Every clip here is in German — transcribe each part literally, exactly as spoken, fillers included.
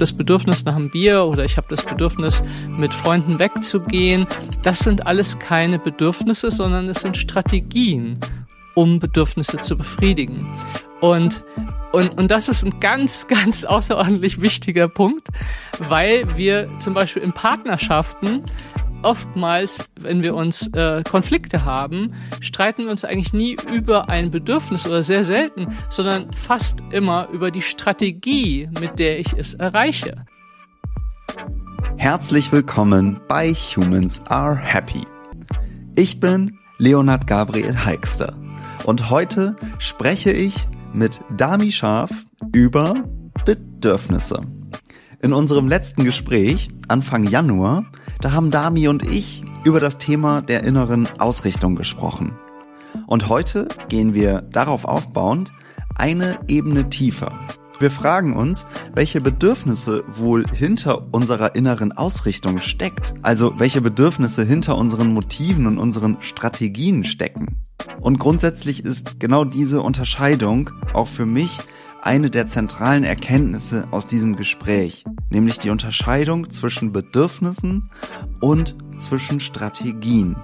das Bedürfnis nach einem Bier oder ich habe das Bedürfnis, mit Freunden wegzugehen. Das sind alles keine Bedürfnisse, sondern es sind Strategien, um Bedürfnisse zu befriedigen. Und Und, und das ist ein ganz, ganz außerordentlich wichtiger Punkt, weil wir zum Beispiel in Partnerschaften oftmals, wenn wir uns äh, Konflikte haben, streiten wir uns eigentlich nie über ein Bedürfnis oder sehr selten, sondern fast immer über die Strategie, mit der ich es erreiche. Herzlich willkommen bei Humans Are Happy. Ich bin Leonhard Gabriel Heikster und heute spreche ich mit Dami Scharf über Bedürfnisse. In unserem letzten Gespräch, Anfang Januar, da haben Dami und ich über das Thema der inneren Ausrichtung gesprochen. Und heute gehen wir darauf aufbauend eine Ebene tiefer. Wir fragen uns, welche Bedürfnisse wohl hinter unserer inneren Ausrichtung steckt, also welche Bedürfnisse hinter unseren Motiven und unseren Strategien stecken. Und grundsätzlich ist genau diese Unterscheidung auch für mich eine der zentralen Erkenntnisse aus diesem Gespräch, nämlich die Unterscheidung zwischen Bedürfnissen und zwischen Strategien.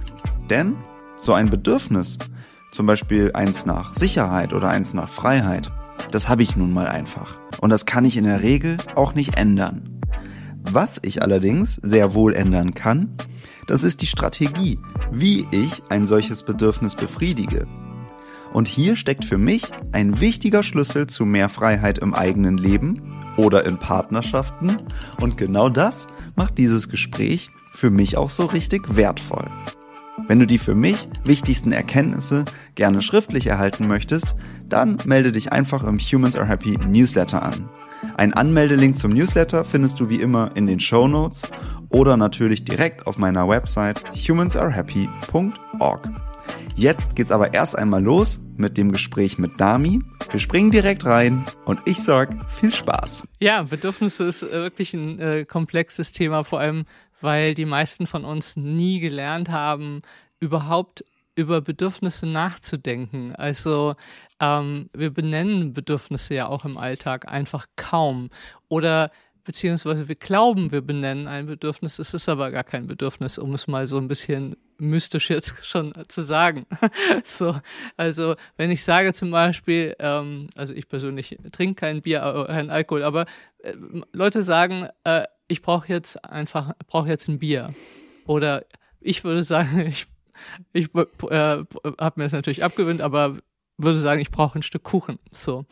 Denn so ein Bedürfnis, zum Beispiel eins nach Sicherheit oder eins nach Freiheit, das habe ich nun mal einfach. Und das kann ich in der Regel auch nicht ändern. Was ich allerdings sehr wohl ändern kann, das ist die Strategie, wie ich ein solches Bedürfnis befriedige. Und hier steckt für mich ein wichtiger Schlüssel zu mehr Freiheit im eigenen Leben oder in Partnerschaften. Und genau das macht dieses Gespräch für mich auch so richtig wertvoll. Wenn du die für mich wichtigsten Erkenntnisse gerne schriftlich erhalten möchtest, dann melde dich einfach im Humans Are Happy Newsletter an. Ein Anmeldelink zum Newsletter findest du wie immer in den Shownotes oder natürlich direkt auf meiner Website humans are happy punkt org. Jetzt geht's aber erst einmal los mit dem Gespräch mit Dami. Wir springen direkt rein und ich sag viel Spaß. Ja, Bedürfnisse ist wirklich ein äh, komplexes Thema, vor allem weil die meisten von uns nie gelernt haben, überhaupt über Bedürfnisse nachzudenken. Also ähm, wir benennen Bedürfnisse ja auch im Alltag einfach kaum. Oder beziehungsweise wir glauben, wir benennen ein Bedürfnis, es ist aber gar kein Bedürfnis, um es mal so ein bisschen mystisch jetzt schon zu sagen. So, also wenn ich sage zum Beispiel, ähm, also ich persönlich trinke kein Bier, äh, kein Alkohol, aber äh, Leute sagen, äh, ich brauche jetzt einfach, brauche jetzt ein Bier. Oder ich würde sagen, ich Ich äh, habe mir das natürlich abgewöhnt, aber würde sagen, ich brauche ein Stück Kuchen. So.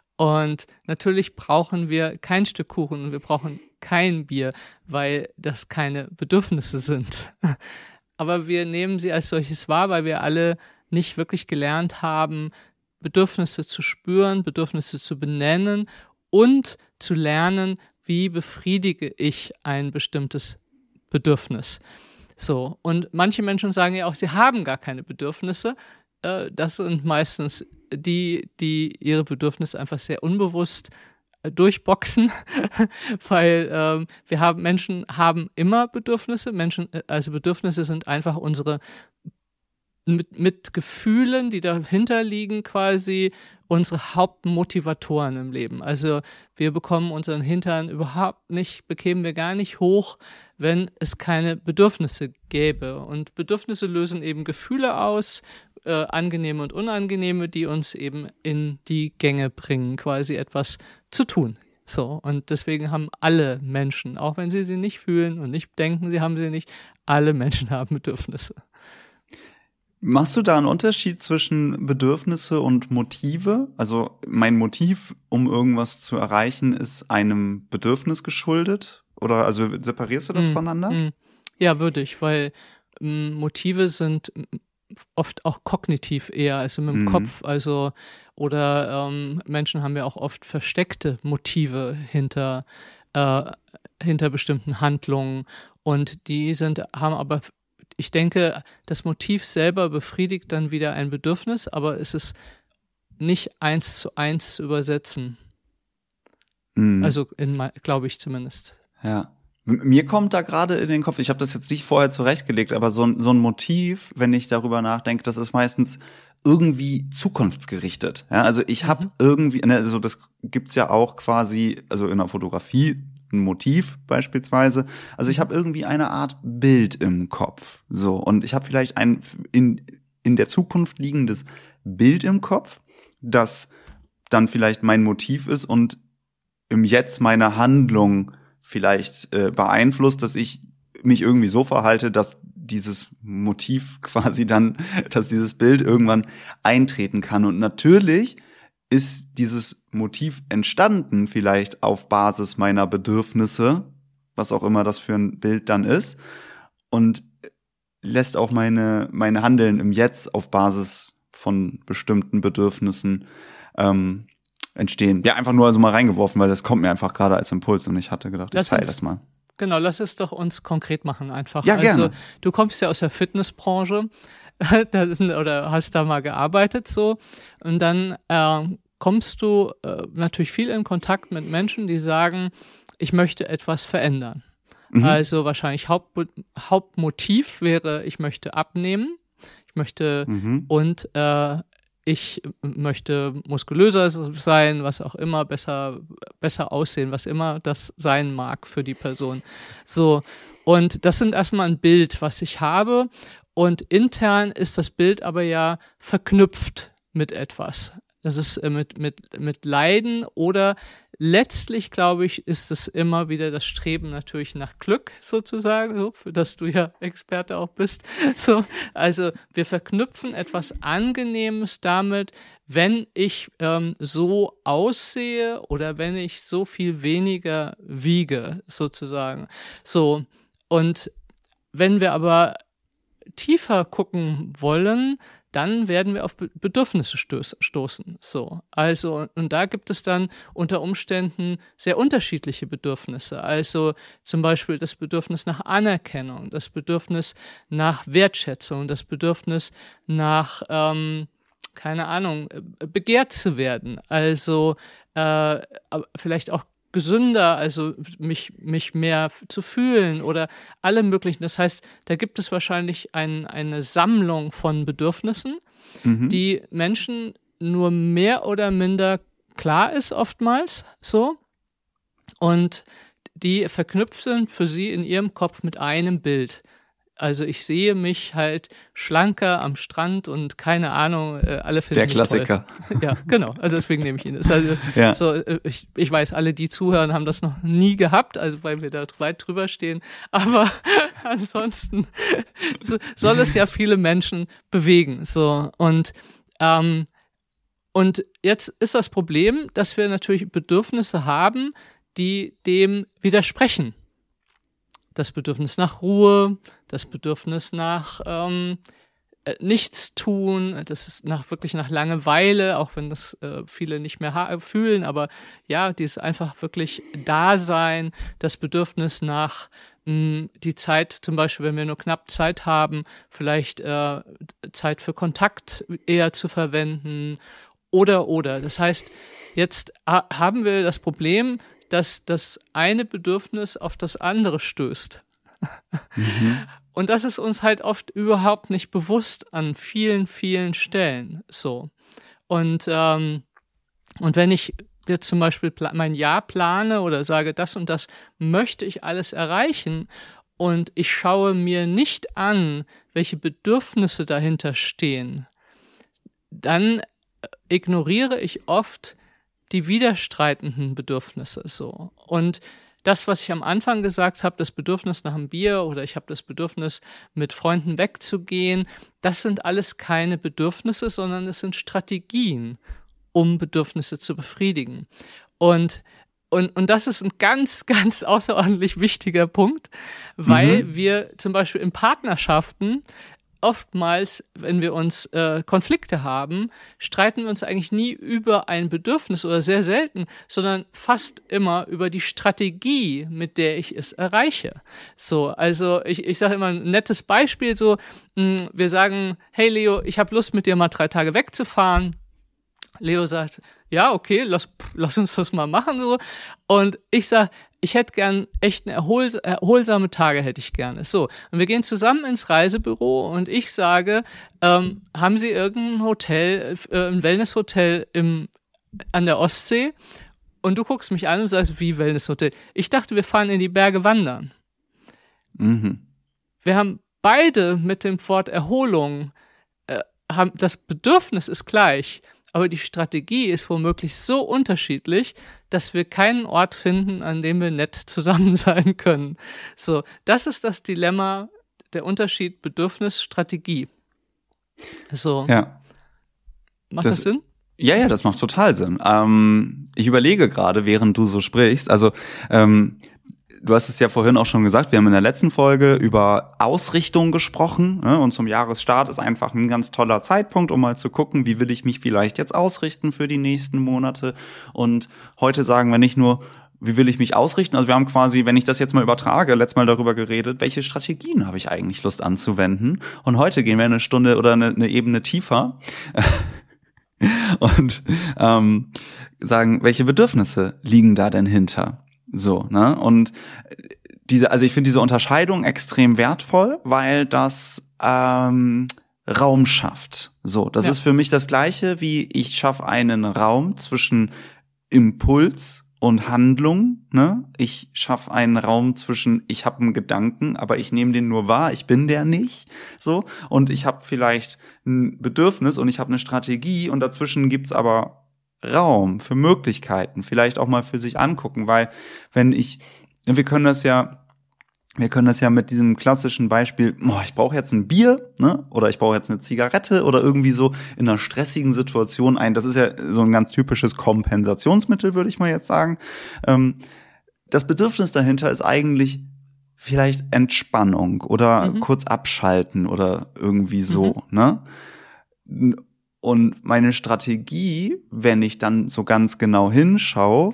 Und natürlich brauchen wir kein Stück Kuchen und wir brauchen kein Bier, weil das keine Bedürfnisse sind. Aber wir nehmen sie als solches wahr, weil wir alle nicht wirklich gelernt haben, Bedürfnisse zu spüren, Bedürfnisse zu benennen und zu lernen, wie befriedige ich ein bestimmtes Bedürfnis. So, und manche Menschen sagen ja auch, sie haben gar keine Bedürfnisse. Äh, das sind meistens die, die ihre Bedürfnisse einfach sehr unbewusst äh, durchboxen, weil ähm, wir haben, Menschen haben immer Bedürfnisse. Menschen, also Bedürfnisse sind einfach unsere mit, mit Gefühlen, die dahinter liegen, quasi unsere Hauptmotivatoren im Leben. Also wir bekommen unseren Hintern überhaupt nicht, bekämen wir gar nicht hoch, wenn es keine Bedürfnisse gäbe. Und Bedürfnisse lösen eben Gefühle aus, äh, angenehme und unangenehme, die uns eben in die Gänge bringen, quasi etwas zu tun. So, und deswegen haben alle Menschen, auch wenn sie sie nicht fühlen und nicht denken, sie haben sie nicht, alle Menschen haben Bedürfnisse. Machst du da einen Unterschied zwischen Bedürfnisse und Motive? Also mein Motiv, um irgendwas zu erreichen, ist einem Bedürfnis geschuldet? Oder also separierst du das mm, voneinander? Mm. Ja, würde ich, weil m, Motive sind oft auch kognitiv eher, also mit dem mm. Kopf. Also oder ähm, Menschen haben ja auch oft versteckte Motive hinter äh, hinter bestimmten Handlungen und die sind haben aber Ich denke, das Motiv selber befriedigt dann wieder ein Bedürfnis, aber es ist nicht eins zu eins zu übersetzen. Mm. Also, glaube ich zumindest. Ja. Mir kommt da gerade in den Kopf, ich habe das jetzt nicht vorher zurechtgelegt, aber so ein, so ein Motiv, wenn ich darüber nachdenke, das ist meistens irgendwie zukunftsgerichtet. Ja, also ich habe mhm. irgendwie, ne, also das gibt's ja auch quasi, also in der Fotografie ein Motiv beispielsweise. Also ich habe irgendwie eine Art Bild im Kopf. So, und ich habe vielleicht ein in in der Zukunft liegendes Bild im Kopf, das dann vielleicht mein Motiv ist und im Jetzt meine Handlung vielleicht äh, beeinflusst, dass ich mich irgendwie so verhalte, dass dieses Motiv quasi dann, dass dieses Bild irgendwann eintreten kann. Und natürlich ist dieses Motiv entstanden vielleicht auf Basis meiner Bedürfnisse, was auch immer das für ein Bild dann ist, und lässt auch meine meine Handeln im Jetzt auf Basis von bestimmten Bedürfnissen ähm, entstehen. Ja, einfach nur also mal reingeworfen, weil das kommt mir einfach gerade als Impuls und ich hatte gedacht, ich teile das mal. Genau, lass es doch uns konkret machen einfach. Ja, gerne. Also du kommst ja aus der Fitnessbranche oder hast da mal gearbeitet so und dann äh, kommst du äh, natürlich viel in Kontakt mit Menschen, die sagen, ich möchte etwas verändern. Mhm. Also wahrscheinlich Haupt, Hauptmotiv wäre, ich möchte abnehmen, ich möchte mhm. und äh, ich möchte muskulöser sein, was auch immer, besser, besser aussehen, was immer das sein mag für die Person. So, und das sind erstmal ein Bild, was ich habe. Und intern ist das Bild aber ja verknüpft mit etwas. Das ist äh, mit, mit, mit Leiden oder letztlich, glaube ich, ist es immer wieder das Streben natürlich nach Glück sozusagen, so, für das du ja Experte auch bist. So, also wir verknüpfen etwas Angenehmes damit, wenn ich ähm, so aussehe oder wenn ich so viel weniger wiege sozusagen. So, und wenn wir aber tiefer gucken wollen, dann werden wir auf Bedürfnisse stoßen. So, also, und da gibt es dann unter Umständen sehr unterschiedliche Bedürfnisse. Also zum Beispiel das Bedürfnis nach Anerkennung, das Bedürfnis nach Wertschätzung, das Bedürfnis nach, ähm, keine Ahnung, begehrt zu werden. Also äh, vielleicht auch gesünder, also mich, mich mehr zu fühlen oder alle möglichen. Das heißt, da gibt es wahrscheinlich ein, eine Sammlung von Bedürfnissen, mhm. die Menschen nur mehr oder minder klar ist oftmals so und die verknüpft sind für sie in ihrem Kopf mit einem Bild. Also ich sehe mich halt schlanker am Strand und keine Ahnung, äh, alle finden Der mich Klassiker. Toll. Ja, genau. Also deswegen nehme ich ihn. Das also ja. so, ich, ich weiß, alle, die zuhören, haben das noch nie gehabt, also weil wir da weit drüber stehen. Aber ansonsten so, soll es ja viele Menschen bewegen. So und ähm, und jetzt ist das Problem, dass wir natürlich Bedürfnisse haben, die dem widersprechen. Das Bedürfnis nach Ruhe, das Bedürfnis nach ähm, äh, Nichtstun, das ist nach wirklich nach Langeweile, auch wenn das äh, viele nicht mehr ha- fühlen, aber ja, dieses einfach wirklich Dasein, das Bedürfnis nach mh, die Zeit, zum Beispiel, wenn wir nur knapp Zeit haben, vielleicht äh, Zeit für Kontakt eher zu verwenden oder oder. Das heißt, jetzt ha- haben wir das Problem, dass das eine Bedürfnis auf das andere stößt. Mhm. Und das ist uns halt oft überhaupt nicht bewusst an vielen, vielen Stellen so. Und, ähm, und wenn ich jetzt zum Beispiel pla- mein Jahr plane oder sage, das und das möchte ich alles erreichen und ich schaue mir nicht an, welche Bedürfnisse dahinter stehen, dann ignoriere ich oft die widerstreitenden Bedürfnisse so. Und das, was ich am Anfang gesagt habe, das Bedürfnis nach einem Bier oder ich habe das Bedürfnis, mit Freunden wegzugehen, das sind alles keine Bedürfnisse, sondern es sind Strategien, um Bedürfnisse zu befriedigen. Und Und, und das ist ein ganz, ganz außerordentlich wichtiger Punkt, weil mhm. wir zum Beispiel in Partnerschaften oftmals, wenn wir uns äh, Konflikte haben, streiten wir uns eigentlich nie über ein Bedürfnis oder sehr selten, sondern fast immer über die Strategie, mit der ich es erreiche. So, also ich, ich sage immer ein nettes Beispiel so, mh, wir sagen, hey Leo, ich habe Lust mit dir mal drei Tage wegzufahren. Leo sagt, ja, okay, lass, lass uns das mal machen. So. Und ich sage, ich hätte gern echt eine erhol, erholsame Tage, hätte ich gerne. So, und wir gehen zusammen ins Reisebüro und ich sage, ähm, haben Sie irgendein Hotel, äh, ein Wellnesshotel im, an der Ostsee? Und du guckst mich an und sagst, wie Wellnesshotel? Ich dachte, wir fahren in die Berge wandern. Mhm. Wir haben beide mit dem Wort Erholung, äh, haben, das Bedürfnis ist gleich, aber die Strategie ist womöglich so unterschiedlich, dass wir keinen Ort finden, an dem wir nett zusammen sein können. So, das ist das Dilemma, der Unterschied Bedürfnis-Strategie. So. Ja. Macht das, das Sinn? Ja, ja, das macht total Sinn. Ähm, ich überlege gerade, während du so sprichst, also ähm, du hast es ja vorhin auch schon gesagt, wir haben in der letzten Folge über Ausrichtung gesprochen, ne? Und zum Jahresstart ist einfach ein ganz toller Zeitpunkt, um mal zu gucken, wie will ich mich vielleicht jetzt ausrichten für die nächsten Monate. Und heute sagen wir nicht nur, wie will ich mich ausrichten, also wir haben quasi, wenn ich das jetzt mal übertrage, letztes Mal darüber geredet, welche Strategien habe ich eigentlich Lust anzuwenden. Und heute gehen wir eine Stunde oder eine, eine Ebene tiefer und ähm, sagen, welche Bedürfnisse liegen da denn hinter? So, ne? Und diese, also ich finde diese Unterscheidung extrem wertvoll, weil das ähm, Raum schafft. So, das ja. ist für mich das Gleiche, wie ich schaffe einen Raum zwischen Impuls und Handlung, ne? Ich schaffe einen Raum zwischen, ich habe einen Gedanken, aber ich nehme den nur wahr, ich bin der nicht, so. Und ich habe vielleicht ein Bedürfnis und ich habe eine Strategie und dazwischen gibt's aber Raum für Möglichkeiten, vielleicht auch mal für sich angucken, weil wenn ich, wir können das ja, wir können das ja mit diesem klassischen Beispiel, oh, ich brauche jetzt ein Bier, ne, oder ich brauche jetzt eine Zigarette oder irgendwie so in einer stressigen Situation ein, das ist ja so ein ganz typisches Kompensationsmittel, würde ich mal jetzt sagen. Das Bedürfnis dahinter ist eigentlich vielleicht Entspannung oder mhm. kurz abschalten oder irgendwie so, mhm. ne? Und meine Strategie, wenn ich dann so ganz genau hinschaue,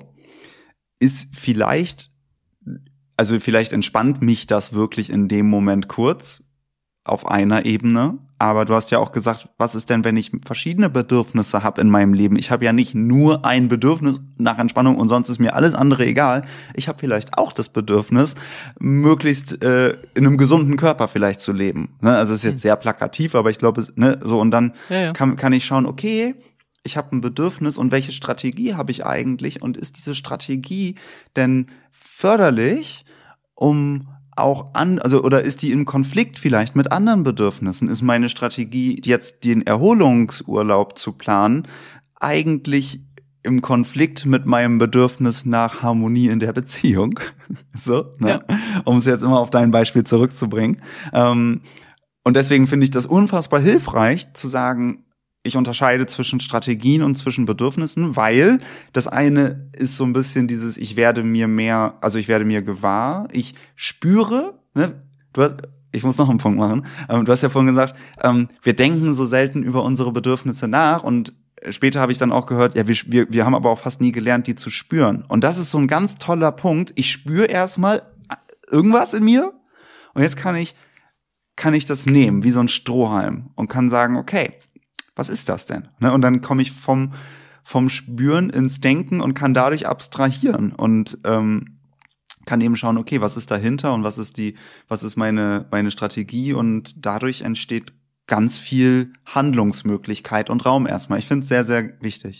ist vielleicht, also vielleicht entspannt mich das wirklich in dem Moment kurz auf einer Ebene. Aber du hast ja auch gesagt, was ist denn, wenn ich verschiedene Bedürfnisse habe in meinem Leben? Ich habe ja nicht nur ein Bedürfnis nach Entspannung und sonst ist mir alles andere egal. Ich habe vielleicht auch das Bedürfnis, möglichst äh, in einem gesunden Körper vielleicht zu leben. Ne? Also es ist jetzt sehr plakativ, aber ich glaube, ne, so und dann ja, ja. Kann, kann ich schauen, okay, ich habe ein Bedürfnis und welche Strategie habe ich eigentlich? Und ist diese Strategie denn förderlich, um auch an, also oder ist die im Konflikt vielleicht mit anderen Bedürfnissen? Ist meine Strategie, jetzt den Erholungsurlaub zu planen, eigentlich im Konflikt mit meinem Bedürfnis nach Harmonie in der Beziehung? So, ne? Ja. Um es jetzt immer auf dein Beispiel zurückzubringen. Ähm, und deswegen finde ich das unfassbar hilfreich, zu sagen, ich unterscheide zwischen Strategien und zwischen Bedürfnissen, weil das eine ist so ein bisschen dieses, ich werde mir mehr, also ich werde mir gewahr, ich spüre, ne, du hast, ich muss noch einen Punkt machen, ähm, du hast ja vorhin gesagt, ähm, wir denken so selten über unsere Bedürfnisse nach und später habe ich dann auch gehört, ja, wir, wir, wir haben aber auch fast nie gelernt, die zu spüren. Und das ist so ein ganz toller Punkt. Ich spüre erstmal irgendwas in mir und jetzt kann ich, kann ich das nehmen, wie so ein Strohhalm und kann sagen, okay, was ist das denn? Und dann komme ich vom, vom Spüren ins Denken und kann dadurch abstrahieren und ähm, kann eben schauen, okay, was ist dahinter und was ist die, was ist meine, meine Strategie und dadurch entsteht ganz viel Handlungsmöglichkeit und Raum erstmal. Ich finde es sehr, sehr wichtig.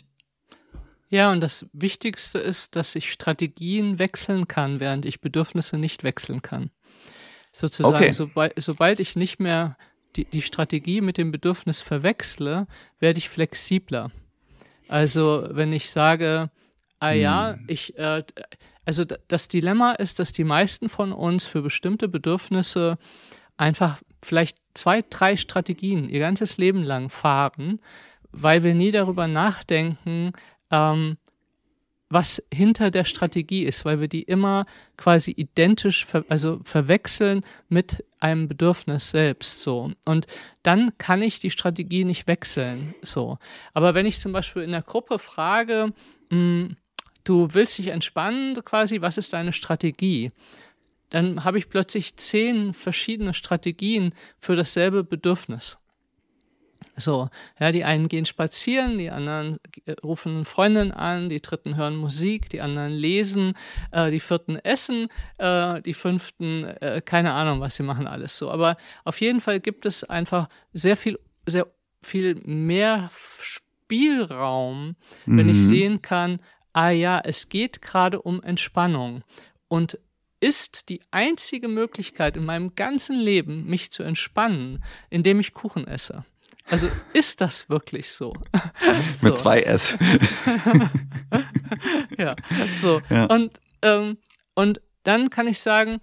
Ja, und das Wichtigste ist, dass ich Strategien wechseln kann, während ich Bedürfnisse nicht wechseln kann. Sozusagen, okay. sobald, sobald ich nicht mehr Die, die Strategie mit dem Bedürfnis verwechsle, werde ich flexibler. Also wenn ich sage, ah ja, hm. ich, äh, also d- das Dilemma ist, dass die meisten von uns für bestimmte Bedürfnisse einfach vielleicht zwei, drei Strategien ihr ganzes Leben lang fahren, weil wir nie darüber nachdenken, ähm, was hinter der Strategie ist, weil wir die immer quasi identisch, ver- also verwechseln mit einem Bedürfnis selbst, so. Und dann kann ich die Strategie nicht wechseln, so. Aber wenn ich zum Beispiel in der Gruppe frage, mh, du willst dich entspannen, quasi, was ist deine Strategie? Dann habe ich plötzlich zehn verschiedene Strategien für dasselbe Bedürfnis. So, ja, die einen gehen spazieren, die anderen rufen Freundinnen an, die dritten hören Musik, die anderen lesen, äh, die vierten essen, äh, die fünften, äh, keine Ahnung, was sie machen alles so. Aber auf jeden Fall gibt es einfach sehr viel, sehr viel mehr Spielraum, mhm. wenn ich sehen kann, ah ja, es geht gerade um Entspannung und ist die einzige Möglichkeit in meinem ganzen Leben, mich zu entspannen, indem ich Kuchen esse. Also ist das wirklich so? so. Mit zwei S. ja, so. Ja. Und, ähm, und dann kann ich sagen,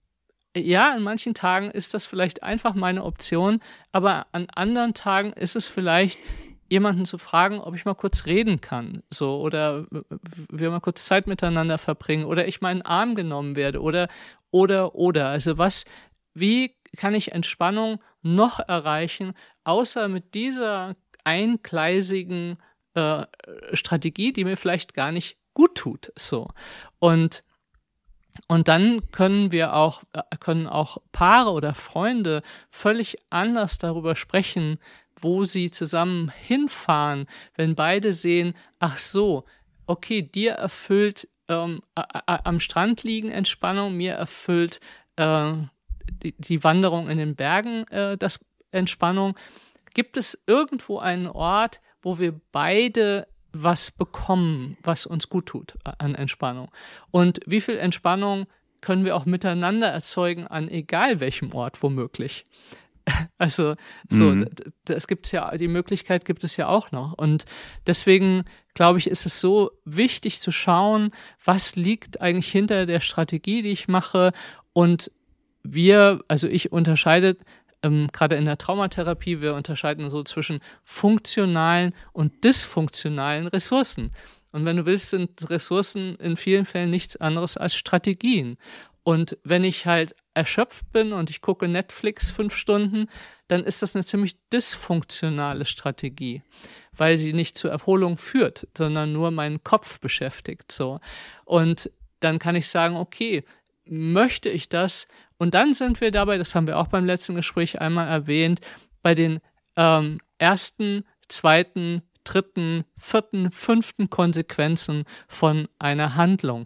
ja, an manchen Tagen ist das vielleicht einfach meine Option, aber an anderen Tagen ist es vielleicht, jemanden zu fragen, ob ich mal kurz reden kann, so, oder wir mal kurz Zeit miteinander verbringen, oder ich mal in den Arm genommen werde, oder, oder, oder. Also was, wie kann ich Entspannung noch erreichen, außer mit dieser eingleisigen äh, Strategie, die mir vielleicht gar nicht gut tut, so. Und Und dann können wir auch, können auch Paare oder Freunde völlig anders darüber sprechen, wo sie zusammen hinfahren, wenn beide sehen, ach so, okay, dir erfüllt ähm, am Strand liegen Entspannung, mir erfüllt äh, die, die Wanderung in den Bergen äh, das Entspannung. Gibt es irgendwo einen Ort, wo wir beide was bekommen, was uns gut tut an Entspannung? Und wie viel Entspannung können wir auch miteinander erzeugen an egal welchem Ort womöglich? Also so, mhm. das gibt's ja, die Möglichkeit gibt es ja auch noch. Und deswegen glaube ich, ist es so wichtig zu schauen, was liegt eigentlich hinter der Strategie, die ich mache. Und wir, also ich unterscheide Ähm, gerade in der Traumatherapie, wir unterscheiden so zwischen funktionalen und dysfunktionalen Ressourcen. Und wenn du willst, sind Ressourcen in vielen Fällen nichts anderes als Strategien. Und wenn ich halt erschöpft bin und ich gucke Netflix fünf Stunden, dann ist das eine ziemlich dysfunktionale Strategie, weil sie nicht zur Erholung führt, sondern nur meinen Kopf beschäftigt. So. Und dann kann ich sagen, okay, möchte ich das? Und dann sind wir dabei, das haben wir auch beim letzten Gespräch einmal erwähnt, bei den ähm, ersten, zweiten, dritten, vierten, fünften Konsequenzen von einer Handlung.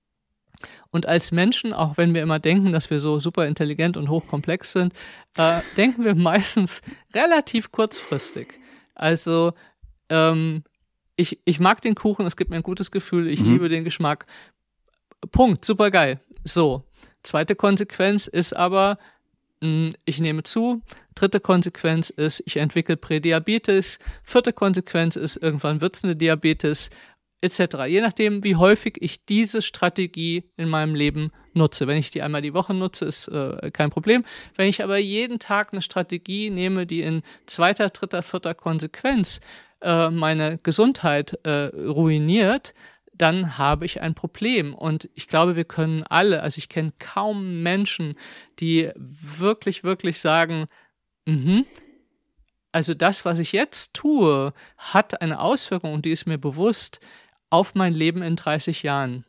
Und als Menschen, auch wenn wir immer denken, dass wir so super intelligent und hochkomplex sind, äh, denken wir meistens relativ kurzfristig. Also ähm, ich, ich mag den Kuchen, es gibt mir ein gutes Gefühl, ich mhm. liebe den Geschmack. Punkt, super geil. So. Zweite Konsequenz ist aber, mh, ich nehme zu. Dritte Konsequenz ist, ich entwickle Prädiabetes. Vierte Konsequenz ist, irgendwann wird es eine Diabetes, et cetera. Je nachdem, wie häufig ich diese Strategie in meinem Leben nutze. Wenn ich die einmal die Woche nutze, ist äh, kein Problem. Wenn ich aber jeden Tag eine Strategie nehme, die in zweiter, dritter, vierter Konsequenz äh, meine Gesundheit äh, ruiniert, dann habe ich ein Problem. Und ich glaube, wir können alle, also ich kenne kaum Menschen, die wirklich, wirklich sagen, mhm, also das, was ich jetzt tue, hat eine Auswirkung, und die ist mir bewusst, auf mein Leben in dreißig Jahren.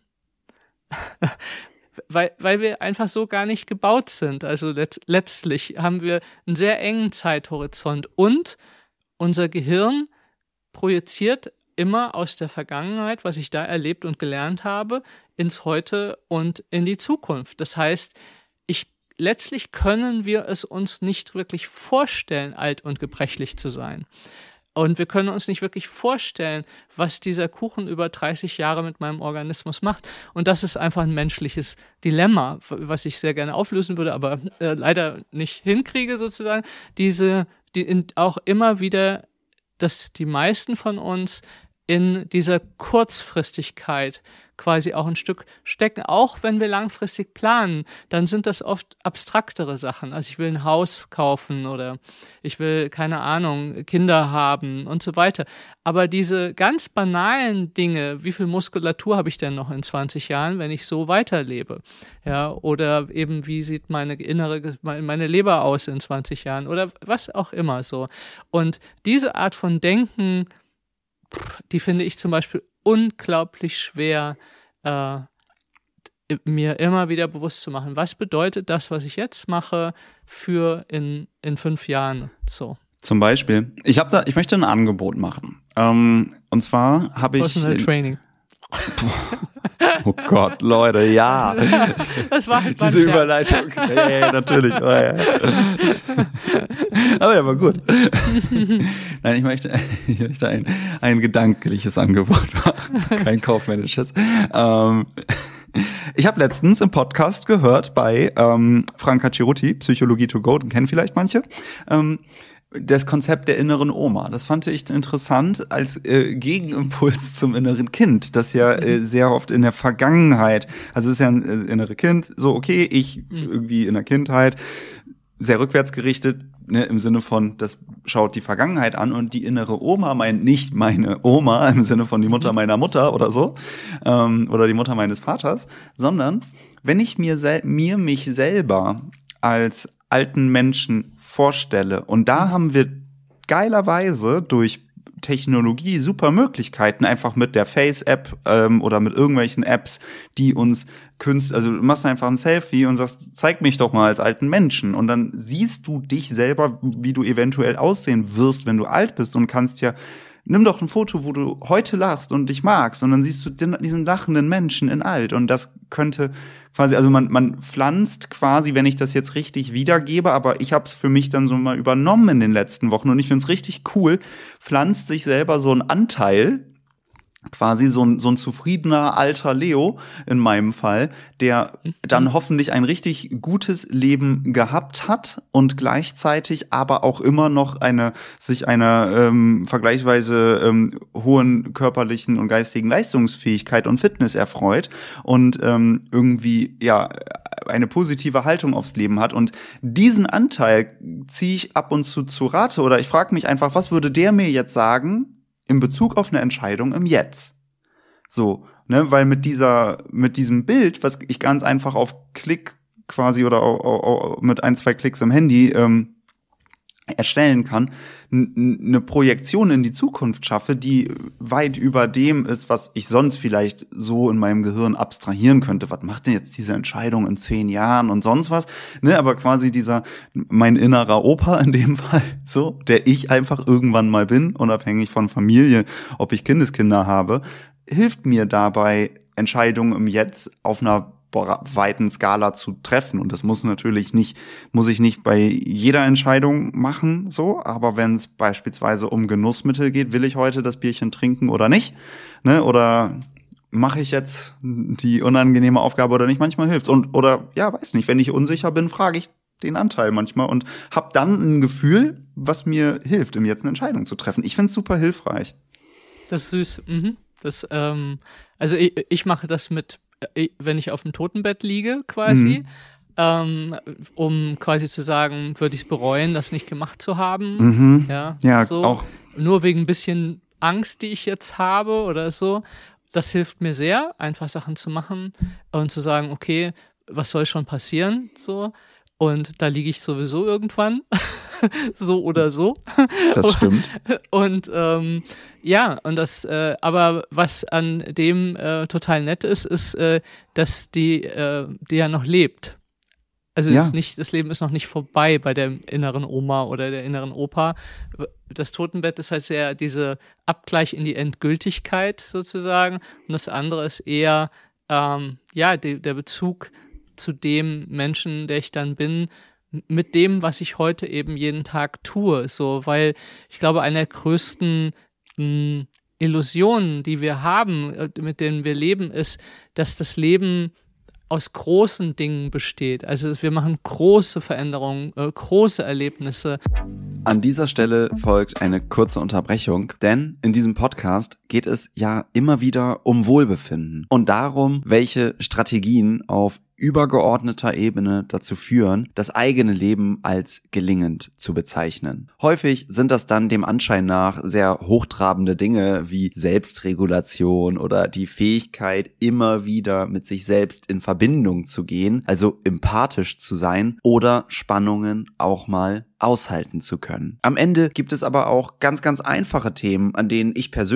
weil, weil wir einfach so gar nicht gebaut sind. Also let- letztlich haben wir einen sehr engen Zeithorizont und unser Gehirn projiziert immer aus der Vergangenheit, was ich da erlebt und gelernt habe, ins Heute und in die Zukunft. Das heißt, ich, letztlich können wir es uns nicht wirklich vorstellen, alt und gebrechlich zu sein. Und wir können uns nicht wirklich vorstellen, was dieser Kuchen über dreißig Jahre mit meinem Organismus macht. Und das ist einfach ein menschliches Dilemma, was ich sehr gerne auflösen würde, aber äh, leider nicht hinkriege sozusagen. Diese, die in, auch immer wieder, dass die meisten von uns in dieser Kurzfristigkeit quasi auch ein Stück stecken, auch wenn wir langfristig planen, dann sind das oft abstraktere Sachen. Also ich will ein Haus kaufen oder ich will, keine Ahnung, Kinder haben und so weiter. Aber diese ganz banalen Dinge, wie viel Muskulatur habe ich denn noch in zwanzig Jahren, wenn ich so weiterlebe? Ja, oder eben, wie sieht meine innere, meine Leber aus in zwanzig Jahren oder was auch immer so. Und diese Art von Denken, die finde ich zum Beispiel unglaublich schwer, äh, mir immer wieder bewusst zu machen. Was bedeutet das, was ich jetzt mache, für in, in fünf Jahren? So. Zum Beispiel, ich habe da, ich möchte ein Angebot machen. Ähm, und zwar habe ich Personal Training. Oh Gott, Leute, ja. Das war halt diese Überleitung. Ja, ja, natürlich. Oh, ja. Aber der war gut. Nein, ich möchte, ich möchte ein, ein gedankliches Angebot machen, kein kaufmännisches. Ähm, ich habe letztens im Podcast gehört bei ähm, Franka Cerutti, Psychologie to go, den kennen vielleicht manche, ähm, das Konzept der inneren Oma. Das fand ich interessant als äh, Gegenimpuls zum inneren Kind, das ja äh, sehr oft in der Vergangenheit, also es ist ja ein äh, innere Kind, so okay, ich irgendwie in der Kindheit sehr rückwärts gerichtet, ne, im Sinne von, das schaut die Vergangenheit an, und die innere Oma meint nicht meine Oma im Sinne von die Mutter meiner Mutter oder so, ähm, oder die Mutter meines Vaters, sondern wenn ich mir, sel- mir mich selber als alten Menschen vorstelle, und da haben wir geilerweise durch Technologie super Möglichkeiten, einfach mit der Face-App ähm, oder mit irgendwelchen Apps, die uns künst, also du machst einfach ein Selfie und sagst, zeig mich doch mal als alten Menschen, und dann siehst du dich selber, wie du eventuell aussehen wirst, wenn du alt bist, und kannst ja, nimm doch ein Foto, wo du heute lachst und dich magst, und dann siehst du den, diesen lachenden Menschen in alt, und das könnte quasi, also man, man pflanzt quasi, wenn ich das jetzt richtig wiedergebe, aber ich habe es für mich dann so mal übernommen in den letzten Wochen, und ich finde es richtig cool, pflanzt sich selber so ein Anteil, quasi so ein, so ein zufriedener alter Leo in meinem Fall, der dann hoffentlich ein richtig gutes Leben gehabt hat und gleichzeitig aber auch immer noch eine, sich einer ähm, vergleichsweise ähm, hohen körperlichen und geistigen Leistungsfähigkeit und Fitness erfreut und ähm, irgendwie, ja, eine positive Haltung aufs Leben hat. Und diesen Anteil ziehe ich ab und zu zu Rate, oder ich frage mich einfach, was würde der mir jetzt sagen in Bezug auf eine Entscheidung im Jetzt? So, ne, weil mit dieser, mit diesem Bild, was ich ganz einfach auf Klick quasi oder au, au, au, mit ein, zwei Klicks im Handy ähm, erstellen kann, n- eine Projektion in die Zukunft schaffe, die weit über dem ist, was ich sonst vielleicht so in meinem Gehirn abstrahieren könnte. Was macht denn jetzt diese Entscheidung in zehn Jahren und sonst was? Ne, aber quasi dieser, mein innerer Opa in dem Fall, so, der ich einfach irgendwann mal bin, unabhängig von Familie, ob ich Kindeskinder habe, hilft mir dabei, Entscheidungen im Jetzt auf einer weiten Skala zu treffen. Und das muss natürlich nicht, muss ich nicht bei jeder Entscheidung machen, so. Aber wenn es beispielsweise um Genussmittel geht, will ich heute das Bierchen trinken oder nicht, ne? Oder mache ich jetzt die unangenehme Aufgabe oder nicht? Manchmal hilft's. Und, oder, ja, weiß nicht, wenn ich unsicher bin, frage ich den Anteil manchmal und hab dann ein Gefühl, was mir hilft, im Jetzt eine Entscheidung zu treffen. Ich find's super hilfreich. Das ist süß. Mhm. Das, ähm, also ich, ich mache das mit, wenn ich auf dem Totenbett liege, quasi, mhm. ähm, um quasi zu sagen, würde ich es bereuen, das nicht gemacht zu haben. Mhm. Ja, ja so. Auch. Nur wegen ein bisschen Angst, die ich jetzt habe oder so. Das hilft mir sehr, einfach Sachen zu machen und zu sagen, okay, was soll schon passieren, so. Und da liege ich sowieso irgendwann, so oder so. Das stimmt. Und ähm, ja, und das, äh, aber was an dem äh, total nett ist, ist, äh, dass die, äh, die ja noch lebt. Also ja. ist nicht, das Leben ist noch nicht vorbei bei der inneren Oma oder der inneren Opa. Das Totenbett ist halt sehr diese Abgleich in die Endgültigkeit sozusagen. Und das andere ist eher, ähm, ja, die, der Bezug zu dem Menschen, der ich dann bin, mit dem, was ich heute eben jeden Tag tue, so, weil ich glaube, eine der größten mh, Illusionen, die wir haben, mit denen wir leben, ist, dass das Leben aus großen Dingen besteht. Also wir machen große Veränderungen, äh, große Erlebnisse. An dieser Stelle folgt eine kurze Unterbrechung, denn in diesem Podcast geht es ja immer wieder um Wohlbefinden und darum, welche Strategien auf übergeordneter Ebene dazu führen, das eigene Leben als gelingend zu bezeichnen. Häufig sind das dann dem Anschein nach sehr hochtrabende Dinge wie Selbstregulation oder die Fähigkeit, immer wieder mit sich selbst in Verbindung zu gehen, also empathisch zu sein oder Spannungen auch mal aushalten zu können. Am Ende gibt es aber auch ganz, ganz einfache Themen, an denen ich persönlich an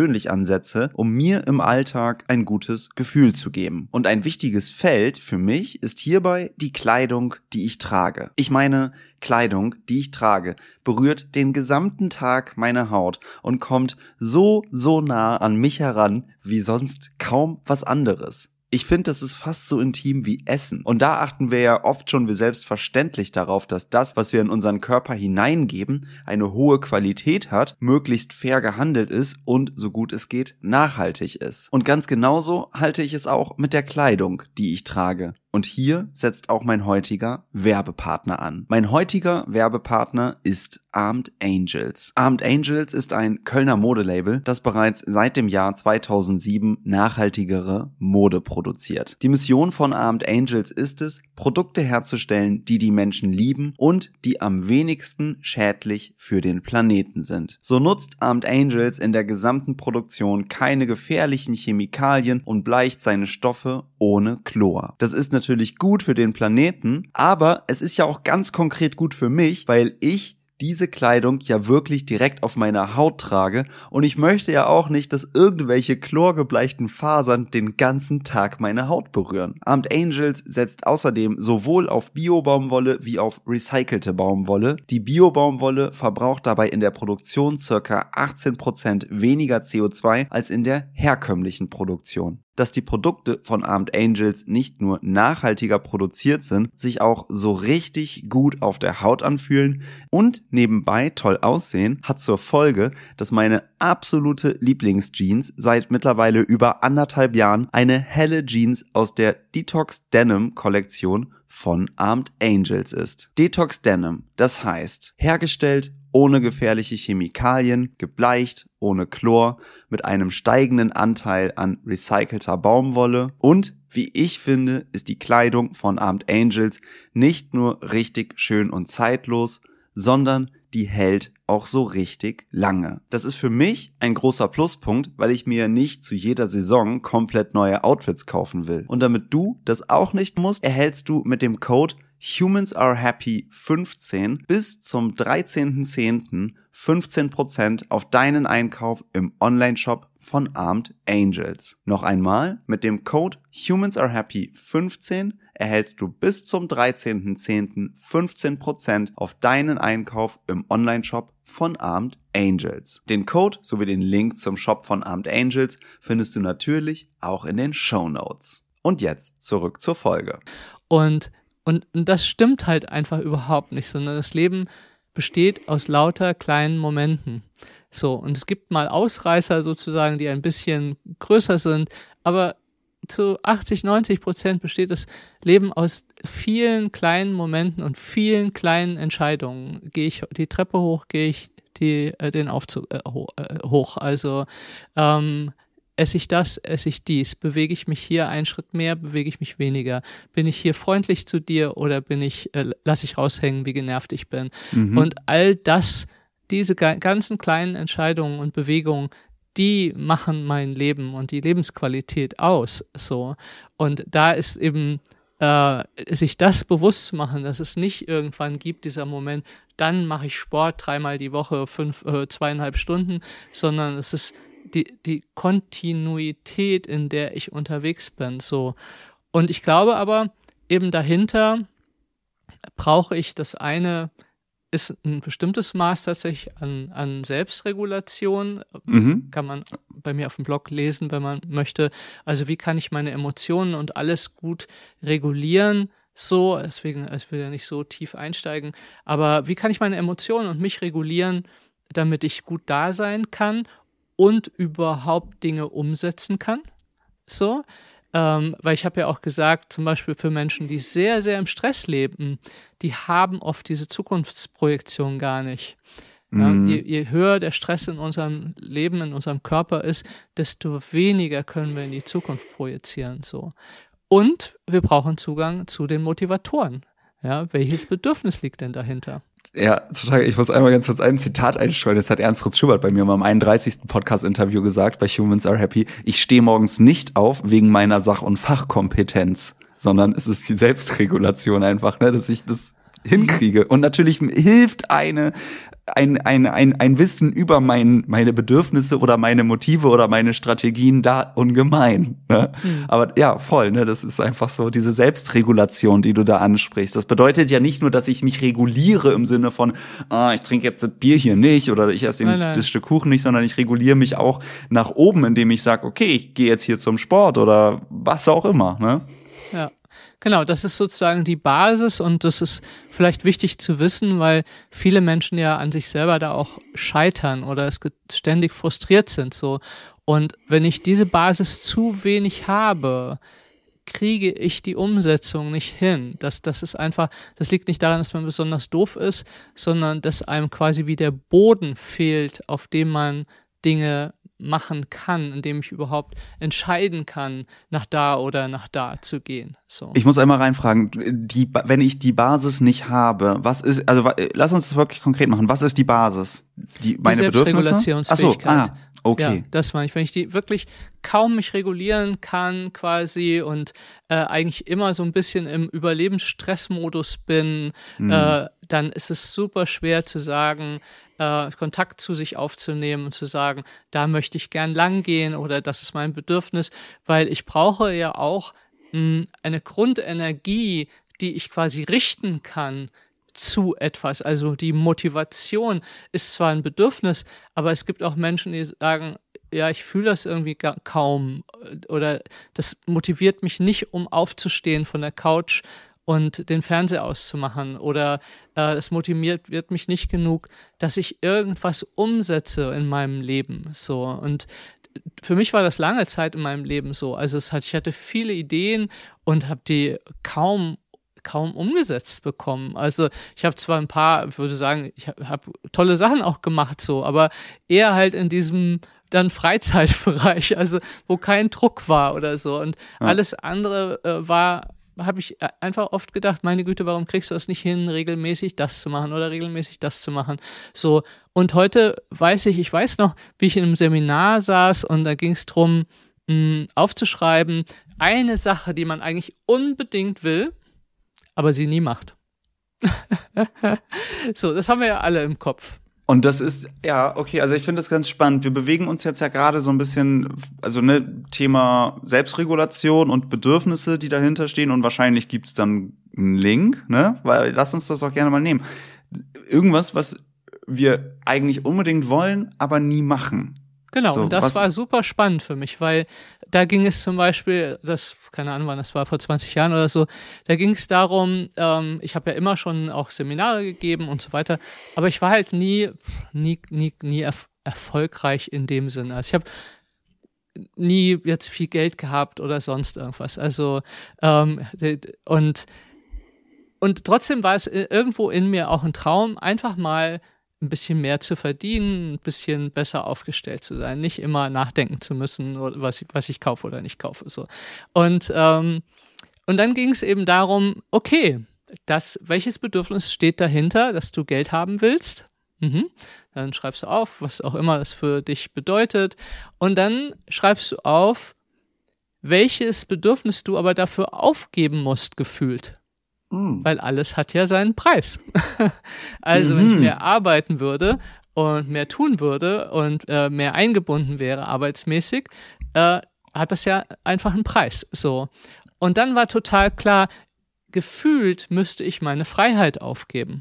einsetze, um mir im Alltag ein gutes Gefühl zu geben. Und ein wichtiges Feld für mich ist hierbei die Kleidung, die ich trage. Ich meine, Kleidung, die ich trage, berührt den gesamten Tag meine Haut und kommt so, so nah an mich heran wie sonst kaum was anderes. Ich finde, das ist fast so intim wie Essen. Und da achten wir ja oft schon wie selbstverständlich darauf, dass das, was wir in unseren Körper hineingeben, eine hohe Qualität hat, möglichst fair gehandelt ist und, so gut es geht, nachhaltig ist. Und ganz genauso halte ich es auch mit der Kleidung, die ich trage. Und hier setzt auch mein heutiger Werbepartner an. Mein heutiger Werbepartner ist Armed Angels. Armed Angels ist ein Kölner Modelabel, das bereits seit dem Jahr zweitausendsieben nachhaltigere Mode produziert. Die Mission von Armed Angels ist es, Produkte herzustellen, die die Menschen lieben und die am wenigsten schädlich für den Planeten sind. So nutzt Armed Angels in der gesamten Produktion keine gefährlichen Chemikalien und bleicht seine Stoffe ohne Chlor. Das ist natürlich gut für den Planeten, aber es ist ja auch ganz konkret gut für mich, weil ich diese Kleidung ja wirklich direkt auf meiner Haut trage und ich möchte ja auch nicht, dass irgendwelche chlorgebleichten Fasern den ganzen Tag meine Haut berühren. Armed Angels setzt außerdem sowohl auf Bio-Baumwolle wie auf recycelte Baumwolle. Die Bio-Baumwolle verbraucht dabei in der Produktion ca. achtzehn Prozent weniger C O zwei als in der herkömmlichen Produktion. Dass die Produkte von Armed Angels nicht nur nachhaltiger produziert sind, sich auch so richtig gut auf der Haut anfühlen und nebenbei toll aussehen, hat zur Folge, dass meine absolute Lieblingsjeans seit mittlerweile über anderthalb Jahren eine helle Jeans aus der Detox Denim Kollektion von Armed Angels ist. Detox Denim, das heißt, hergestellt ohne gefährliche Chemikalien, gebleicht, ohne Chlor, mit einem steigenden Anteil an recycelter Baumwolle und, wie ich finde, ist die Kleidung von Armed Angels nicht nur richtig schön und zeitlos, sondern die hält auch so richtig lange. Das ist für mich ein großer Pluspunkt, weil ich mir nicht zu jeder Saison komplett neue Outfits kaufen will. Und damit du das auch nicht musst, erhältst du mit dem Code Humans Are Happy fünfzehn bis zum dreizehnten zehnten fünfzehn Prozent auf deinen Einkauf im Onlineshop von Armed Angels. Noch einmal, mit dem Code Humans Are Happy fünfzehn erhältst du bis zum dreizehnten zehnten fünfzehn Prozent auf deinen Einkauf im Onlineshop von Armed Angels. Den Code sowie den Link zum Shop von Armed Angels findest du natürlich auch in den Shownotes. Und jetzt zurück zur Folge. Und Und, und das stimmt halt einfach überhaupt nicht, sondern das Leben besteht aus lauter kleinen Momenten. So, und es gibt mal Ausreißer sozusagen, die ein bisschen größer sind, aber zu achtzig, neunzig Prozent besteht das Leben aus vielen kleinen Momenten und vielen kleinen Entscheidungen. Gehe ich die Treppe hoch, gehe ich die, äh, den Aufzug äh, hoch, äh, hoch. Also ähm, esse ich das, esse ich dies, bewege ich mich hier einen Schritt mehr, bewege ich mich weniger, bin ich hier freundlich zu dir oder bin ich, äh, lass ich raushängen, wie genervt ich bin. Mhm. Und all das, diese ganzen kleinen Entscheidungen und Bewegungen, die machen mein Leben und die Lebensqualität aus, so. Und da ist eben, äh, sich das bewusst zu machen, dass es nicht irgendwann gibt, dieser Moment, dann mache ich Sport dreimal die Woche, fünf, äh, zweieinhalb Stunden, sondern es ist die, die Kontinuität, in der ich unterwegs bin, so. Und ich glaube aber, eben dahinter brauche ich das eine, ist ein bestimmtes Maß tatsächlich an, an Selbstregulation. Mhm. Kann man bei mir auf dem Blog lesen, wenn man möchte. Also wie kann ich meine Emotionen und alles gut regulieren? So, deswegen, ich will ja nicht so tief einsteigen, aber wie kann ich meine Emotionen und mich regulieren, damit ich gut da sein kann und überhaupt Dinge umsetzen kann? So, ähm, weil ich habe ja auch gesagt, zum Beispiel für Menschen, die sehr, sehr im Stress leben, die haben oft diese Zukunftsprojektion gar nicht. Ja, mhm. je, je höher der Stress in unserem Leben, in unserem Körper ist, desto weniger können wir in die Zukunft projizieren. So. Und wir brauchen Zugang zu den Motivatoren. Ja, welches Bedürfnis liegt denn dahinter? Ja, total. Ich muss einmal ganz kurz ein Zitat einstreuen. Das hat Ernst Rutz Schubert bei mir am einunddreißigsten Podcast-Interview gesagt bei Humans Are Happy. Ich stehe morgens nicht auf wegen meiner Sach- und Fachkompetenz, sondern es ist die Selbstregulation einfach, ne, dass ich das hinkriege. Und natürlich hilft eine ein, ein, ein, ein Wissen über mein, meine Bedürfnisse oder meine Motive oder meine Strategien da ungemein. Ne? Mhm. Aber ja, voll, ne? Das ist einfach so diese Selbstregulation, die du da ansprichst. Das bedeutet ja nicht nur, dass ich mich reguliere im Sinne von, ah, ich trinke jetzt das Bier hier nicht oder ich esse den, das Stück Kuchen nicht, sondern ich reguliere mich auch nach oben, indem ich sage, okay, ich gehe jetzt hier zum Sport oder was auch immer. Ne? Ja. Genau, das ist sozusagen die Basis und das ist vielleicht wichtig zu wissen, weil viele Menschen ja an sich selber da auch scheitern oder es ständig frustriert sind so. Und wenn ich diese Basis zu wenig habe, kriege ich die Umsetzung nicht hin. Das, das ist einfach, das liegt nicht daran, dass man besonders doof ist, sondern dass einem quasi wie der Boden fehlt, auf dem man Dinge machen kann, indem ich überhaupt entscheiden kann, nach da oder nach da zu gehen. So. Ich muss einmal reinfragen, die, wenn ich die Basis nicht habe, was ist, also lass uns das wirklich konkret machen, was ist die Basis? Die, meine die Selbstregulationsfähigkeit. Ach so, ah, okay. Ja, das meine ich, wenn ich die wirklich kaum mich regulieren kann quasi und äh, eigentlich immer so ein bisschen im Überlebensstressmodus bin, mhm. äh, dann ist es super schwer zu sagen, äh, Kontakt zu sich aufzunehmen und zu sagen, da möchte ich gern lang gehen oder das ist mein Bedürfnis, weil ich brauche ja auch mh, eine Grundenergie, die ich quasi richten kann zu etwas. Also die Motivation ist zwar ein Bedürfnis, aber es gibt auch Menschen, die sagen, ja, ich fühle das irgendwie ga- kaum oder das motiviert mich nicht, um aufzustehen von der Couch und den Fernseher auszumachen oder äh, das motiviert wird mich nicht genug, dass ich irgendwas umsetze in meinem Leben. So. Und für mich war das lange Zeit in meinem Leben so. Also es hat, ich hatte viele Ideen und habe die kaum kaum umgesetzt bekommen. Also ich habe zwar ein paar, ich würde sagen, ich habe hab tolle Sachen auch gemacht so, aber eher halt in diesem dann Freizeitbereich, also wo kein Druck war oder so. Und ja. alles andere äh, war, habe ich einfach oft gedacht, meine Güte, warum kriegst du das nicht hin, regelmäßig das zu machen oder regelmäßig das zu machen? So, und heute weiß ich, ich weiß noch, wie ich in einem Seminar saß und da ging es darum, mh, aufzuschreiben, eine Sache, die man eigentlich unbedingt will, aber sie nie macht. So, das haben wir ja alle im Kopf. Und das ist, ja, okay, also ich finde das ganz spannend. Wir bewegen uns jetzt ja gerade so ein bisschen, also ne, Thema Selbstregulation und Bedürfnisse, die dahinter stehen und wahrscheinlich gibt's dann einen Link, ne, weil lass uns das auch gerne mal nehmen. Irgendwas, was wir eigentlich unbedingt wollen, aber nie machen. Genau, so, und das was, war super spannend für mich, weil da ging es zum Beispiel, das, keine Ahnung wann, das war vor zwanzig Jahren oder so, da ging es darum, ähm, ich habe ja immer schon auch Seminare gegeben und so weiter, aber ich war halt nie, nie, nie, nie erf- erfolgreich in dem Sinne. Also ich habe nie jetzt viel Geld gehabt oder sonst irgendwas. Also ähm, und und trotzdem war es irgendwo in mir auch ein Traum, einfach mal ein bisschen mehr zu verdienen, ein bisschen besser aufgestellt zu sein, nicht immer nachdenken zu müssen, was ich, was ich kaufe oder nicht kaufe. So. Und, ähm, und dann ging es eben darum, okay, das, welches Bedürfnis steht dahinter, dass du Geld haben willst? Mhm. Dann schreibst du auf, was auch immer das für dich bedeutet. Und dann schreibst du auf, welches Bedürfnis du aber dafür aufgeben musst, gefühlt. Mm. Weil alles hat ja seinen Preis. Also mhm. wenn ich mehr arbeiten würde und mehr tun würde und äh, mehr eingebunden wäre arbeitsmäßig, äh, hat das ja einfach einen Preis. So. Und dann war total klar, gefühlt müsste ich meine Freiheit aufgeben.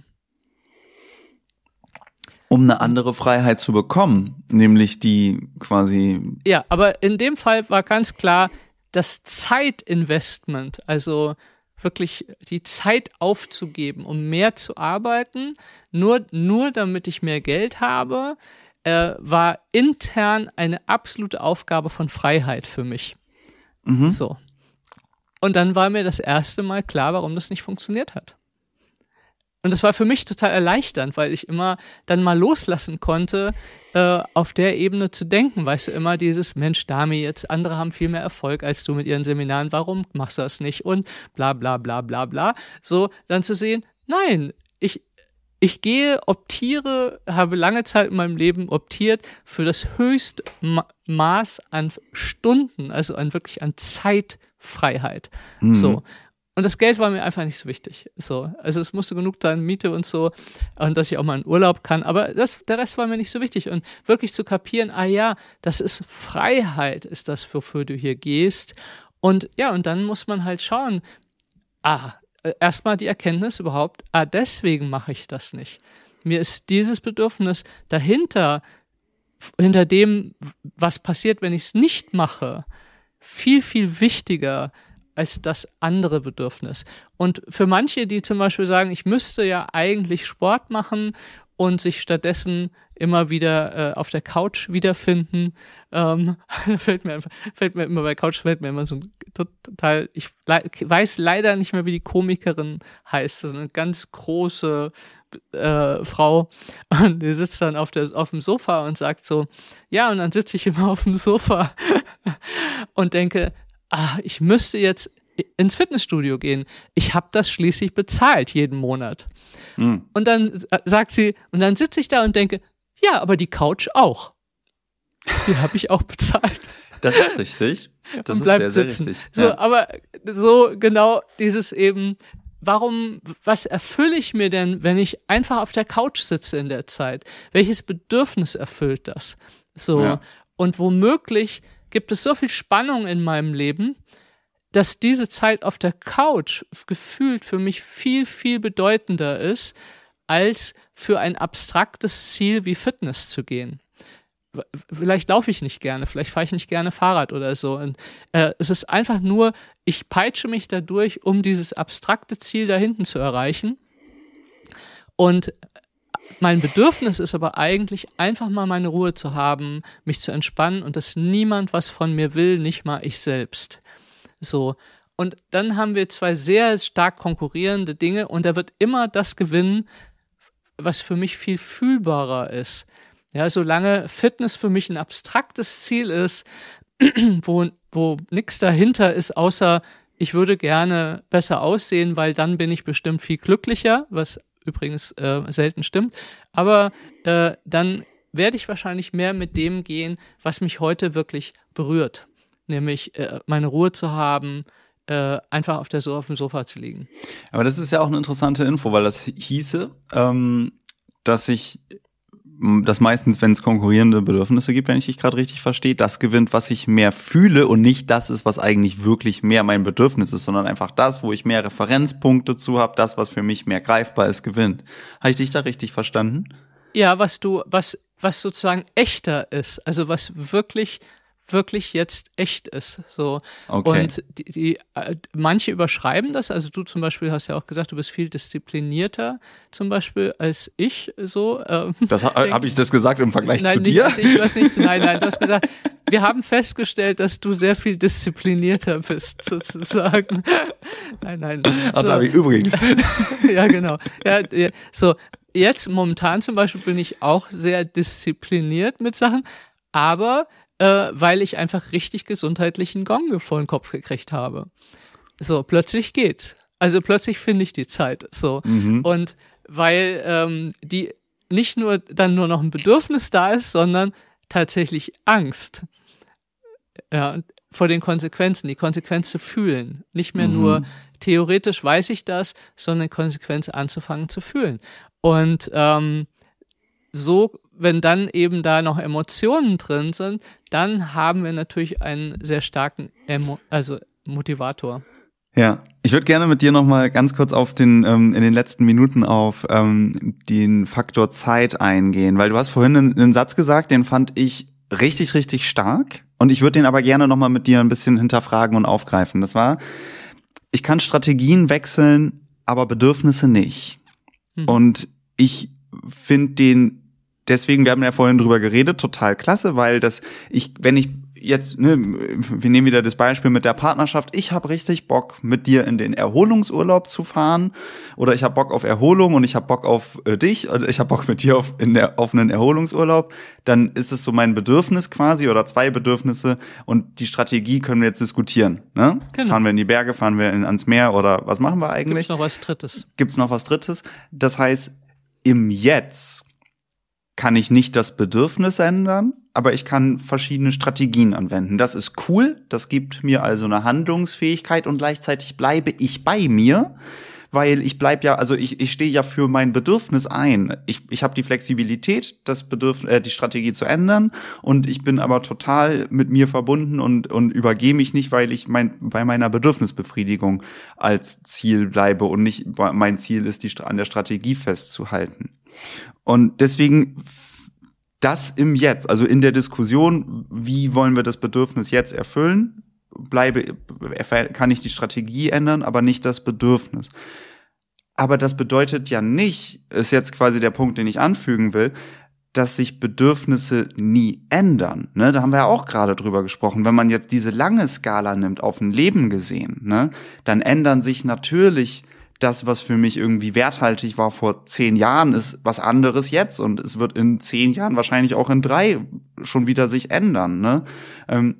Um eine andere Freiheit zu bekommen, nämlich die quasi... Ja, aber in dem Fall war ganz klar, das Zeitinvestment, also wirklich die Zeit aufzugeben, um mehr zu arbeiten, nur, nur damit ich mehr Geld habe, äh, war intern eine absolute Aufgabe von Freiheit für mich. Mhm. So. Und dann war mir das erste Mal klar, warum das nicht funktioniert hat. Und das war für mich total erleichternd, weil ich immer dann mal loslassen konnte, äh, auf der Ebene zu denken. Weißt du, immer dieses, Mensch, Dami, jetzt andere haben viel mehr Erfolg als du mit ihren Seminaren, warum machst du das nicht? Und bla bla bla bla bla. So, dann zu sehen, nein, ich, ich gehe, optiere, habe lange Zeit in meinem Leben optiert für das höchste Ma- Maß an Stunden, also an wirklich an Zeitfreiheit. Mhm. So. Und das Geld war mir einfach nicht so wichtig. So, also es musste genug sein, Miete und so, und dass ich auch mal in Urlaub kann. Aber das, der Rest war mir nicht so wichtig. Und wirklich zu kapieren, ah ja, das ist Freiheit, ist das, wofür du hier gehst. Und ja, und dann muss man halt schauen, ah, erstmal die Erkenntnis überhaupt, ah, deswegen mache ich das nicht. Mir ist dieses Bedürfnis dahinter, hinter dem, was passiert, wenn ich es nicht mache, viel, viel wichtiger als das andere Bedürfnis. Und für manche, die zum Beispiel sagen, ich müsste ja eigentlich Sport machen und sich stattdessen immer wieder äh, auf der Couch wiederfinden, ähm, fällt mir einfach, fällt mir immer bei Couch, fällt mir immer so total, ich le- weiß leider nicht mehr, wie die Komikerin heißt, das ist eine ganz große äh, Frau, und die sitzt dann auf, der, auf dem Sofa und sagt so, ja, und dann sitze ich immer auf dem Sofa und denke, ah, ich müsste jetzt ins Fitnessstudio gehen. Ich habe das schließlich bezahlt jeden Monat. Mhm. Und dann sagt sie, und dann sitze ich da und denke, ja, aber die Couch auch. Die habe ich auch bezahlt. Das ist richtig. Das und bleibt ist sehr, sitzen. sehr richtig. So, ja. Aber so genau dieses eben, warum, was erfülle ich mir denn, wenn ich einfach auf der Couch sitze in der Zeit? Welches Bedürfnis erfüllt das? So, ja. Und womöglich gibt es so viel Spannung in meinem Leben, dass diese Zeit auf der Couch gefühlt für mich viel, viel bedeutender ist, als für ein abstraktes Ziel wie Fitness zu gehen. Vielleicht laufe ich nicht gerne, vielleicht fahre ich nicht gerne Fahrrad oder so. Und, äh, es ist einfach nur, ich peitsche mich dadurch, um dieses abstrakte Ziel da hinten zu erreichen. Und mein Bedürfnis ist aber eigentlich, einfach mal meine Ruhe zu haben, mich zu entspannen und dass niemand was von mir will, nicht mal ich selbst. So. Und dann haben wir zwei sehr stark konkurrierende Dinge und da wird immer das gewinnen, was für mich viel fühlbarer ist. Ja, solange Fitness für mich ein abstraktes Ziel ist, wo, wo nichts dahinter ist, außer ich würde gerne besser aussehen, weil dann bin ich bestimmt viel glücklicher, was übrigens äh, selten stimmt, aber äh, dann werde ich wahrscheinlich mehr mit dem gehen, was mich heute wirklich berührt, nämlich äh, meine Ruhe zu haben, äh, einfach auf, der so- auf dem Sofa zu liegen. Aber das ist ja auch eine interessante Info, weil das hieße, ähm, dass ich das meistens, wenn es konkurrierende Bedürfnisse gibt, wenn ich dich gerade richtig verstehe, das gewinnt, was ich mehr fühle und nicht das ist, was eigentlich wirklich mehr mein Bedürfnis ist, sondern einfach das, wo ich mehr Referenzpunkte zu habe, das, was für mich mehr greifbar ist, gewinnt. Habe ich dich da richtig verstanden? Ja, was du, was, was sozusagen echter ist, also was wirklich wirklich jetzt echt ist. So. Okay. Und die, die, äh, manche überschreiben das, also du zum Beispiel hast ja auch gesagt, du bist viel disziplinierter zum Beispiel als ich. So. Ähm, das ha, habe ich das gesagt im Vergleich nein, zu nicht dir? Als ich, du hast nicht, nein, nein, du hast gesagt, wir haben festgestellt, dass du sehr viel disziplinierter bist, sozusagen. Nein, nein. Ach, so. David, übrigens. Ja, genau. Ja, ja, so, jetzt momentan zum Beispiel bin ich auch sehr diszipliniert mit Sachen, aber Äh, weil ich einfach richtig gesundheitlichen Gong vor den Kopf gekriegt habe. So, plötzlich geht's. Also plötzlich finde ich die Zeit. So. Mhm. Und weil ähm, die nicht nur dann nur noch ein Bedürfnis da ist, sondern tatsächlich Angst. Ja, vor den Konsequenzen, die Konsequenz zu fühlen. Nicht mehr mhm. nur theoretisch weiß ich das, sondern Konsequenz anzufangen zu fühlen. Und ähm, so, wenn dann eben da noch Emotionen drin sind, dann haben wir natürlich einen sehr starken Emo- also Motivator. Ja, ich würde gerne mit dir noch mal ganz kurz auf den ähm, in den letzten Minuten auf ähm, den Faktor Zeit eingehen, weil du hast vorhin einen, einen Satz gesagt, den fand ich richtig, richtig stark und ich würde den aber gerne noch mal mit dir ein bisschen hinterfragen und aufgreifen. Das war, ich kann Strategien wechseln, aber Bedürfnisse nicht. Hm. Und ich finde den Deswegen, wir haben ja vorhin drüber geredet, total klasse, weil das, ich, wenn ich jetzt, ne, wir nehmen wieder das Beispiel mit der Partnerschaft, ich habe richtig Bock, mit dir in den Erholungsurlaub zu fahren oder ich habe Bock auf Erholung und ich habe Bock auf äh, dich oder ich habe Bock mit dir auf, in der, auf einen Erholungsurlaub, dann ist es so mein Bedürfnis quasi oder zwei Bedürfnisse und die Strategie können wir jetzt diskutieren. Ne? Genau. Fahren wir in die Berge, fahren wir in, ans Meer oder was machen wir eigentlich? Gibt's noch was Drittes? Gibt's noch was Drittes? Das heißt, im Jetzt kann ich nicht das Bedürfnis ändern, aber ich kann verschiedene Strategien anwenden. Das ist cool, das gibt mir also eine Handlungsfähigkeit und gleichzeitig bleibe ich bei mir, weil ich bleib ja, also ich, ich stehe ja für mein Bedürfnis ein. Ich, ich habe die Flexibilität, das Bedürfnis, äh, die Strategie zu ändern und ich bin aber total mit mir verbunden und, und übergehe mich nicht, weil ich mein, bei meiner Bedürfnisbefriedigung als Ziel bleibe und nicht mein Ziel ist, die an der Strategie festzuhalten. Und deswegen das im Jetzt, also in der Diskussion, wie wollen wir das Bedürfnis jetzt erfüllen, bleibe, kann ich die Strategie ändern, aber nicht das Bedürfnis. Aber das bedeutet ja nicht, ist jetzt quasi der Punkt, den ich anfügen will, dass sich Bedürfnisse nie ändern. Ne? Da haben wir ja auch gerade drüber gesprochen. Wenn man jetzt diese lange Skala nimmt, auf ein Leben gesehen, ne, dann ändern sich natürlich das, was für mich irgendwie werthaltig war vor zehn Jahren, ist was anderes jetzt. Und es wird in zehn Jahren, wahrscheinlich auch in drei, schon wieder sich ändern. Ne? Ähm,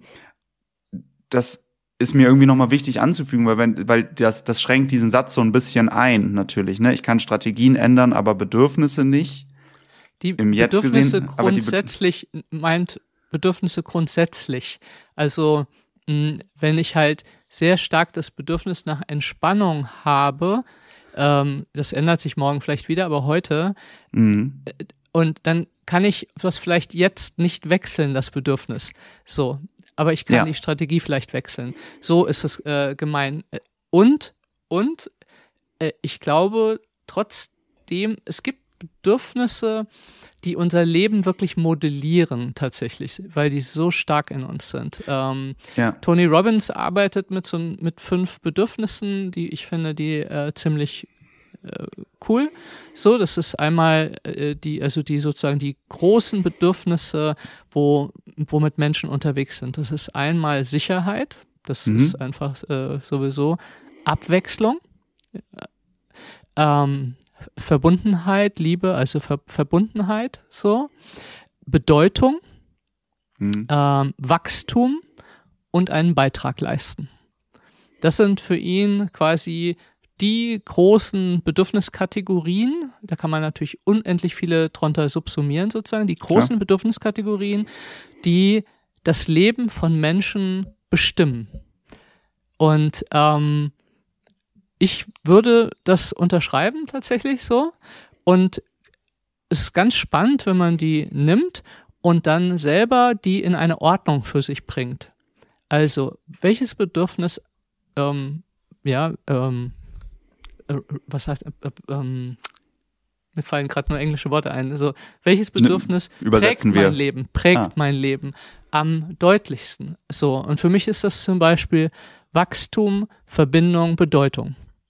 das ist mir irgendwie nochmal wichtig anzufügen, weil wenn, weil das, das schränkt diesen Satz so ein bisschen ein, natürlich. Ne? Ich kann Strategien ändern, aber Bedürfnisse nicht. Die Im Jetzt Bedürfnisse gesehen, aber die grundsätzlich Be- meint Bedürfnisse grundsätzlich. Also mh, wenn ich halt sehr stark das Bedürfnis nach Entspannung habe, ähm, das ändert sich morgen vielleicht wieder, aber heute, mhm. äh, und dann kann ich das vielleicht jetzt nicht wechseln, das Bedürfnis. So. Aber ich kann Ja. die Strategie vielleicht wechseln. So ist es äh, gemein. Und, und äh, ich glaube trotzdem, es gibt Bedürfnisse, die unser Leben wirklich modellieren tatsächlich, weil die so stark in uns sind. Ähm, Ja. Tony Robbins arbeitet mit so mit fünf Bedürfnissen, die ich finde, die äh, ziemlich äh, cool. So, das ist einmal äh, die, also die sozusagen die großen Bedürfnisse, wo womit Menschen unterwegs sind. Das ist einmal Sicherheit, das Mhm. ist einfach äh, sowieso Abwechslung, ähm, Verbundenheit, Liebe, also Ver- Verbundenheit, so, Bedeutung, Mhm. ähm, Wachstum und einen Beitrag leisten. Das sind für ihn quasi die großen Bedürfniskategorien, da kann man natürlich unendlich viele drunter subsumieren sozusagen, die großen Klar. Bedürfniskategorien, die das Leben von Menschen bestimmen. Und ähm, ich würde das unterschreiben tatsächlich so. Und es ist ganz spannend, wenn man die nimmt und dann selber die in eine Ordnung für sich bringt. Also, welches Bedürfnis, ähm, ja, ähm, äh, was heißt, äh, äh, ähm, mir fallen gerade nur englische Worte ein. Also, welches Bedürfnis Ne, übersetzen prägt mein wir. Leben, prägt Ah. mein Leben am deutlichsten? So, und für mich ist das zum Beispiel Wachstum, Verbindung, Bedeutung.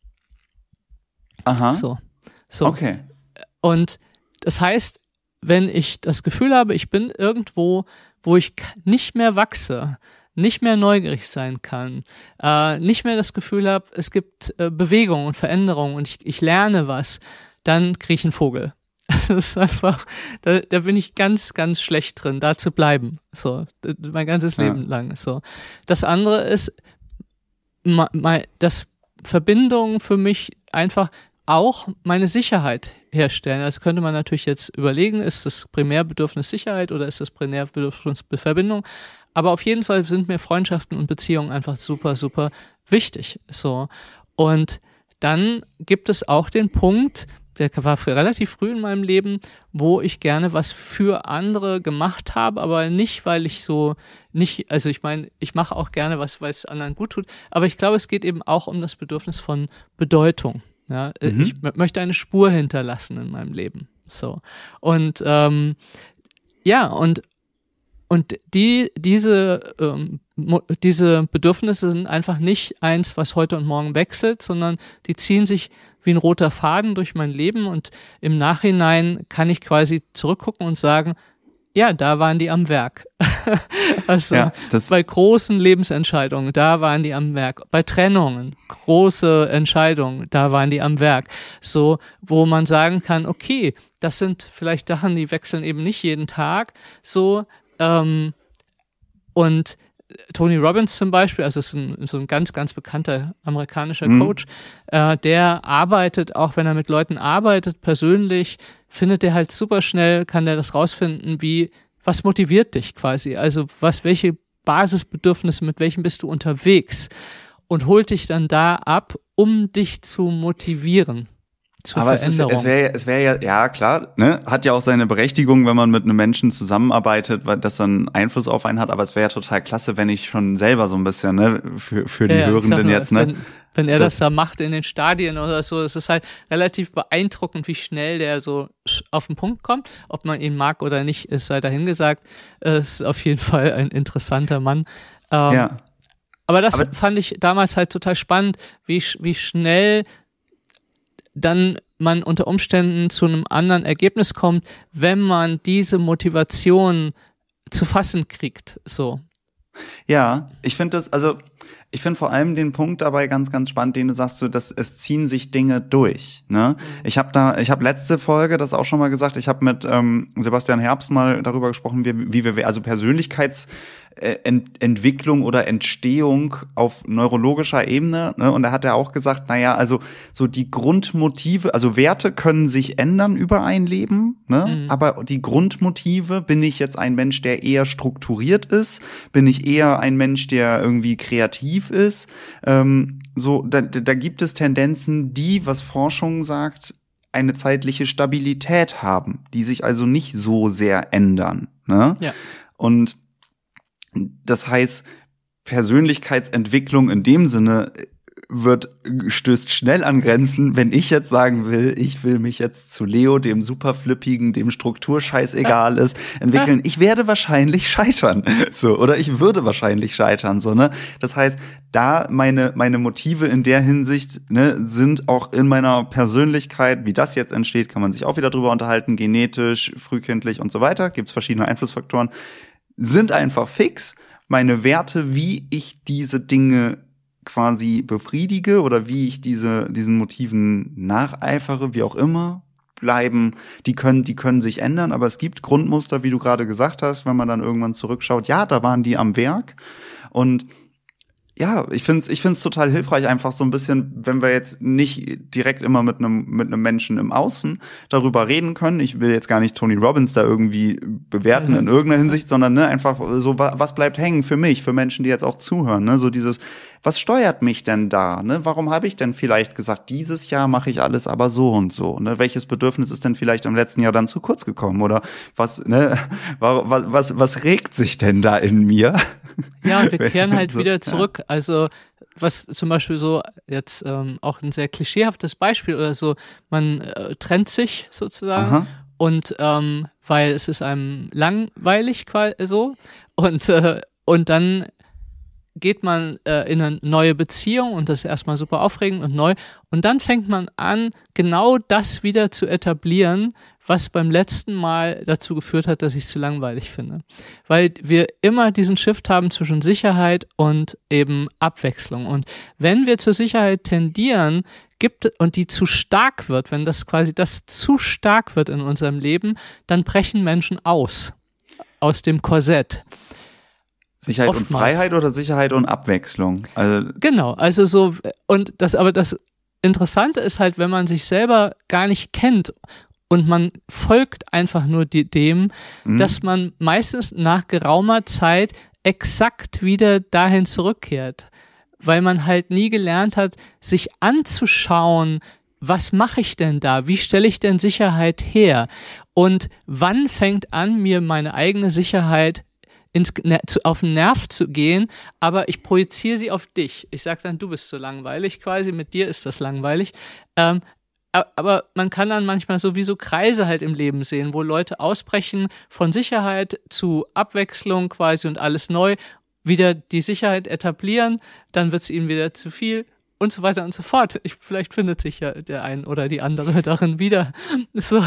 Aha. So, so. Okay. Und das heißt, wenn ich das Gefühl habe, ich bin irgendwo, wo ich k- nicht mehr wachse, nicht mehr neugierig sein kann, äh, nicht mehr das Gefühl habe, es gibt äh, Bewegung und Veränderung und ich, ich lerne was, dann kriege ich einen Vogel. Das ist einfach, da, da bin ich ganz, ganz schlecht drin, da zu bleiben. So, d- mein ganzes Ja. Leben lang. So. Das andere ist, ma, ma, dass Verbindung für mich einfach auch meine Sicherheit herstellen. Also könnte man natürlich jetzt überlegen, ist das Primärbedürfnis Sicherheit oder ist das Primärbedürfnis Verbindung? Aber auf jeden Fall sind mir Freundschaften und Beziehungen einfach super, super wichtig. So. Und dann gibt es auch den Punkt, der war für relativ früh in meinem Leben, wo ich gerne was für andere gemacht habe, aber nicht, weil ich so nicht, also ich meine, ich mache auch gerne was, weil es anderen gut tut, aber ich glaube, es geht eben auch um das Bedürfnis von Bedeutung. Ja, Mhm. ich m- möchte eine Spur hinterlassen in meinem Leben. So. Und ähm, ja, und und die, diese, ähm, mo- diese Bedürfnisse sind einfach nicht eins, was heute und morgen wechselt, sondern die ziehen sich wie ein roter Faden durch mein Leben und im Nachhinein kann ich quasi zurückgucken und sagen, ja, da waren die am Werk. Also Ja, das, bei großen Lebensentscheidungen, da waren die am Werk. Bei Trennungen, große Entscheidungen, da waren die am Werk. So, wo man sagen kann, okay, das sind vielleicht Sachen, die wechseln eben nicht jeden Tag. So, ähm, und Tony Robbins zum Beispiel, also ist ein, so ein ganz, ganz bekannter amerikanischer Mhm. Coach, äh, der arbeitet, auch wenn er mit Leuten arbeitet, persönlich, findet er halt super schnell, kann der das rausfinden, wie was motiviert dich quasi? Also was, welche Basisbedürfnisse, mit welchen bist du unterwegs? Und holt dich dann da ab, um dich zu motivieren. Zur Aber Veränderung. es, ist, es wäre es wär ja, ja klar, ne, hat ja auch seine Berechtigung, wenn man mit einem Menschen zusammenarbeitet, weil das dann Einfluss auf einen hat, aber es wäre ja total klasse, wenn ich schon selber so ein bisschen, ne, für, für die ja, Hörenden mal, jetzt, ne. Wenn, wenn er das, das da macht in den Stadien oder so, es ist halt relativ beeindruckend, wie schnell der so auf den Punkt kommt. Ob man ihn mag oder nicht, ist sei dahingesagt. Es ist auf jeden Fall ein interessanter Mann. Ähm, ja. Aber das aber fand ich damals halt total spannend, wie, wie schnell dann man unter Umständen zu einem anderen Ergebnis kommt, wenn man diese Motivation zu fassen kriegt, so. Ja, ich finde das, also ich finde vor allem den Punkt dabei ganz, ganz spannend, den du sagst, so, dass es ziehen sich Dinge durch. Ne? Ich habe da, ich habe letzte Folge das auch schon mal gesagt. Ich habe mit ähm, Sebastian Herbst mal darüber gesprochen, wie, wie wir also Persönlichkeits Ent- Entwicklung oder Entstehung auf neurologischer Ebene, ne? Und da hat er auch gesagt, naja, also so die Grundmotive, also Werte können sich ändern über ein Leben, ne? Mhm. Aber die Grundmotive, bin ich jetzt ein Mensch, der eher strukturiert ist, bin ich eher ein Mensch, der irgendwie kreativ ist, ähm, so, da, da gibt es Tendenzen, die, was Forschung sagt, eine zeitliche Stabilität haben, die sich also nicht so sehr ändern, ne? Ja. Und das heißt, Persönlichkeitsentwicklung in dem Sinne wird, stößt schnell an Grenzen, wenn ich jetzt sagen will, ich will mich jetzt zu Leo, dem super flippigen, dem Strukturscheiß egal ist, entwickeln. Ich werde wahrscheinlich scheitern, so, oder ich würde wahrscheinlich scheitern, so, ne? Das heißt, da meine, meine Motive in der Hinsicht, ne, sind auch in meiner Persönlichkeit, wie das jetzt entsteht, kann man sich auch wieder drüber unterhalten, genetisch, frühkindlich und so weiter, gibt's verschiedene Einflussfaktoren, sind einfach fix. Meine Werte, wie ich diese Dinge quasi befriedige oder wie ich diese diesen Motiven nacheifere, wie auch immer, bleiben, die können die können sich ändern, aber es gibt Grundmuster, wie du gerade gesagt hast, wenn man dann irgendwann zurückschaut, ja, da waren die am Werk. Und ja, ich find's, ich find's total hilfreich, einfach so ein bisschen, wenn wir jetzt nicht direkt immer mit einem, mit einem Menschen im Außen darüber reden können. Ich will jetzt gar nicht Tony Robbins da irgendwie bewerten mhm. in irgendeiner Hinsicht, sondern, ne, einfach so, was bleibt hängen für mich, für Menschen, die jetzt auch zuhören, ne, so dieses, was steuert mich denn da, ne, warum habe ich denn vielleicht gesagt, dieses Jahr mache ich alles aber so und so, ne, welches Bedürfnis ist denn vielleicht im letzten Jahr dann zu kurz gekommen oder was, ne, was, was, was regt sich denn da in mir? Ja, und wir kehren halt so, wieder zurück. Ja. Also was zum Beispiel so jetzt ähm, auch ein sehr klischeehaftes Beispiel oder so, man äh, trennt sich sozusagen. Aha. Und ähm, weil es ist einem langweilig quasi so und äh, und dann geht man äh, in eine neue Beziehung und das ist erstmal super aufregend und neu und dann fängt man an, genau das wieder zu etablieren, was beim letzten Mal dazu geführt hat, dass ich es zu langweilig finde. Weil wir immer diesen Shift haben zwischen Sicherheit und eben Abwechslung. Und wenn wir zur Sicherheit tendieren, gibt und die zu stark wird, wenn das quasi das zu stark wird in unserem Leben, dann brechen Menschen aus, aus dem Korsett. Sicherheit Oftmals. Und Freiheit oder Sicherheit und Abwechslung? Also genau, also so, und das, aber das Interessante ist halt, wenn man sich selber gar nicht kennt und man folgt einfach nur die, dem, mhm. dass man meistens nach geraumer Zeit exakt wieder dahin zurückkehrt, weil man halt nie gelernt hat, sich anzuschauen, was mache ich denn da? Wie stelle ich denn Sicherheit her? Und wann fängt an, mir meine eigene Sicherheit ins, auf den Nerv zu gehen, aber ich projiziere sie auf dich. Ich sage dann, du bist so langweilig quasi, mit dir ist das langweilig. Ähm, aber man kann dann manchmal sowieso Kreise halt im Leben sehen, wo Leute ausbrechen von Sicherheit zu Abwechslung quasi und alles neu, wieder die Sicherheit etablieren, dann wird es ihnen wieder zu viel und so weiter und so fort. Ich, vielleicht findet sich ja der ein oder die andere darin wieder. So.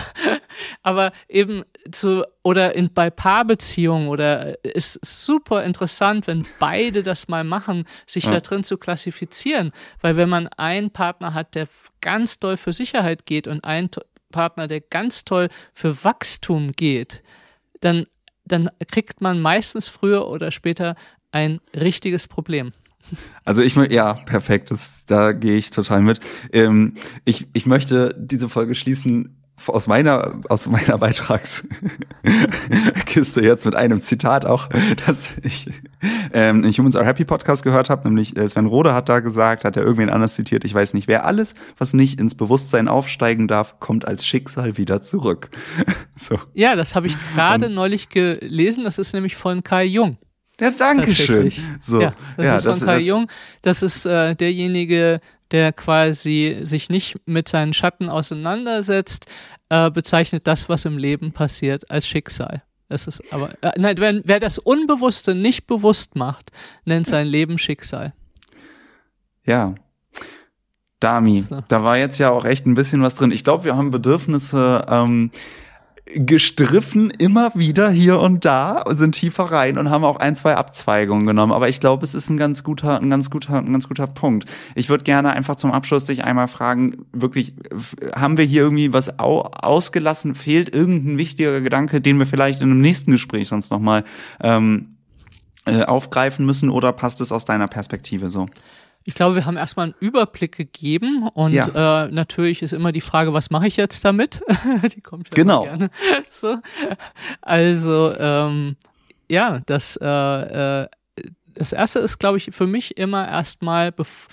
Aber eben zu, oder in, bei Paarbeziehungen oder ist super interessant, wenn beide das mal machen, sich ja. da drin zu klassifizieren. Weil wenn man einen Partner hat, der ganz doll für Sicherheit geht und einen to- Partner, der ganz toll für Wachstum geht, dann, dann kriegt man meistens früher oder später ein richtiges Problem. Also ich, ja, perfekt, das, da gehe ich total mit. Ähm, ich, ich möchte diese Folge schließen aus meiner, aus meiner Beitragskiste jetzt mit einem Zitat auch, dass ich ähm, einen Humans Are Happy Podcast gehört habe, nämlich Sven Rode hat da gesagt, hat er irgendwen anders zitiert, ich weiß nicht wer, alles, was nicht ins Bewusstsein aufsteigen darf, kommt als Schicksal wieder zurück. So. Ja, das habe ich gerade neulich gelesen, das ist nämlich von Kai Jung. Ja, danke schön. So, ja, das ja, ist von das, Kai das, Jung, das ist äh, derjenige, der quasi sich nicht mit seinen Schatten auseinandersetzt, äh, bezeichnet das, was im Leben passiert, als Schicksal. Das ist aber, äh, nein, wer, wer das Unbewusste nicht bewusst macht, nennt sein Leben Schicksal. Ja. Dami, so. Da war jetzt ja auch echt ein bisschen was drin. Ich glaube, wir haben Bedürfnisse ähm, gestriffen immer wieder hier und da, sind tiefer rein und haben auch ein, zwei Abzweigungen genommen. Aber ich glaube, es ist ein ganz guter, ein ganz guter, ein ganz guter Punkt. Ich würde gerne einfach zum Abschluss dich einmal fragen, wirklich, haben wir hier irgendwie was au- ausgelassen? Fehlt irgendein wichtiger Gedanke, den wir vielleicht in einem nächsten Gespräch sonst nochmal ähm, äh, aufgreifen müssen, oder passt es aus deiner Perspektive so? Ich glaube, wir haben erstmal einen Überblick gegeben und ja. äh, natürlich ist immer die Frage, was mache ich jetzt damit? Die kommt ja genau. gerne. So. Also ähm, ja, das, äh, äh, das Erste ist, glaube ich, für mich immer erstmal,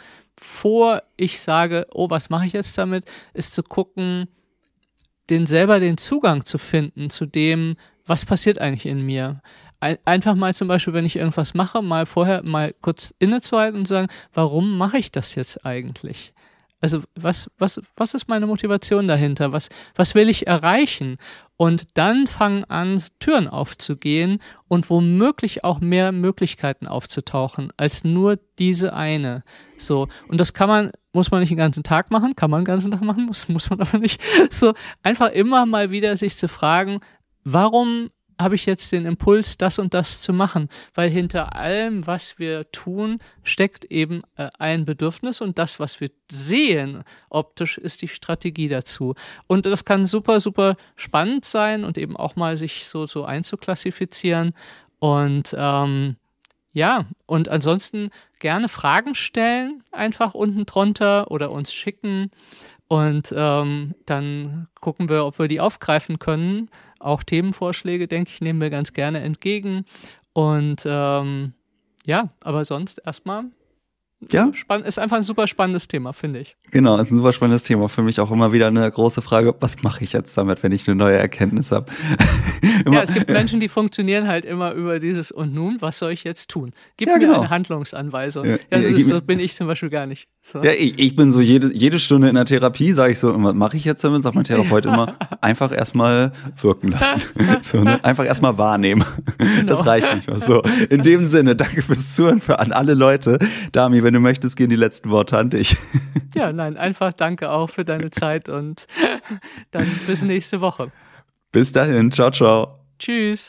bevor ich sage, oh, was mache ich jetzt damit, ist zu gucken, den selber den Zugang zu finden zu dem, was passiert eigentlich in mir. Einfach mal zum Beispiel, wenn ich irgendwas mache, mal vorher mal kurz innezuhalten und sagen, warum mache ich das jetzt eigentlich? Also was, was, was ist meine Motivation dahinter? Was, was will ich erreichen? Und dann fangen an, Türen aufzugehen und womöglich auch mehr Möglichkeiten aufzutauchen, als nur diese eine. So. Und das kann man, muss man nicht den ganzen Tag machen, kann man den ganzen Tag machen, muss, muss man aber nicht. So. Einfach immer mal wieder sich zu fragen, warum habe ich jetzt den Impuls, das und das zu machen, weil hinter allem, was wir tun, steckt eben äh, ein Bedürfnis und das, was wir sehen optisch, ist die Strategie dazu. Und das kann super, super spannend sein und eben auch mal sich so, so einzuklassifizieren und ähm, ja, und ansonsten gerne Fragen stellen, einfach unten drunter oder uns schicken. Und ähm, dann gucken wir, ob wir die aufgreifen können. Auch Themenvorschläge, denke ich, nehmen wir ganz gerne entgegen. Und ähm, ja, aber sonst erstmal, ja? Spann- ist einfach ein super spannendes Thema, finde ich. Genau, ist ein super spannendes Thema. Für mich auch immer wieder eine große Frage, was mache ich jetzt damit, wenn ich eine neue Erkenntnis habe? Ja, es gibt Menschen, die funktionieren halt immer über dieses und nun, was soll ich jetzt tun? Gib ja, mir genau. eine Handlungsanweisung. Ja, ja, das ja, ist, so bin ich zum Beispiel gar nicht. So. Ja, ich, ich bin so jede, jede Stunde in der Therapie, sage ich so, was mache ich jetzt damit? Sagt mein Therapeut immer, einfach erstmal wirken lassen. So, ne? Einfach erstmal wahrnehmen. Genau. Das reicht nicht mehr. So, in dem Sinne, danke fürs Zuhören für an alle Leute. Dami, wenn du möchtest, gehen die letzten Worte an dich. Ja, nein, einfach danke auch für deine Zeit und dann bis nächste Woche. Bis dahin, ciao, ciao. Tschüss.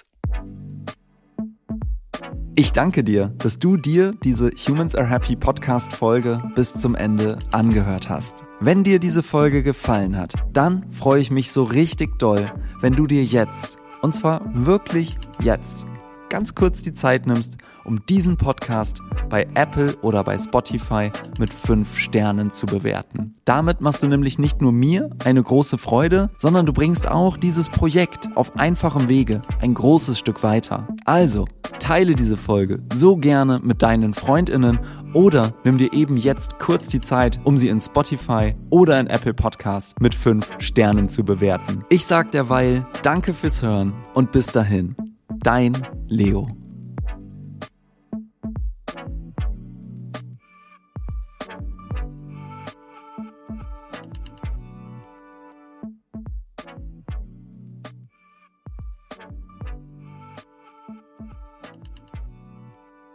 Ich danke dir, dass du dir diese Humans Are Happy Podcast Folge bis zum Ende angehört hast. Wenn dir diese Folge gefallen hat, dann freue ich mich so richtig doll, wenn du dir jetzt, und zwar wirklich jetzt, ganz kurz die Zeit nimmst, um diesen Podcast bei Apple oder bei Spotify mit fünf Sternen zu bewerten. Damit machst du nämlich nicht nur mir eine große Freude, sondern du bringst auch dieses Projekt auf einfachem Wege ein großes Stück weiter. Also, teile diese Folge so gerne mit deinen FreundInnen oder nimm dir eben jetzt kurz die Zeit, um sie in Spotify oder in Apple Podcast mit fünf Sternen zu bewerten. Ich sag derweil Danke fürs Hören und bis dahin, dein Leo.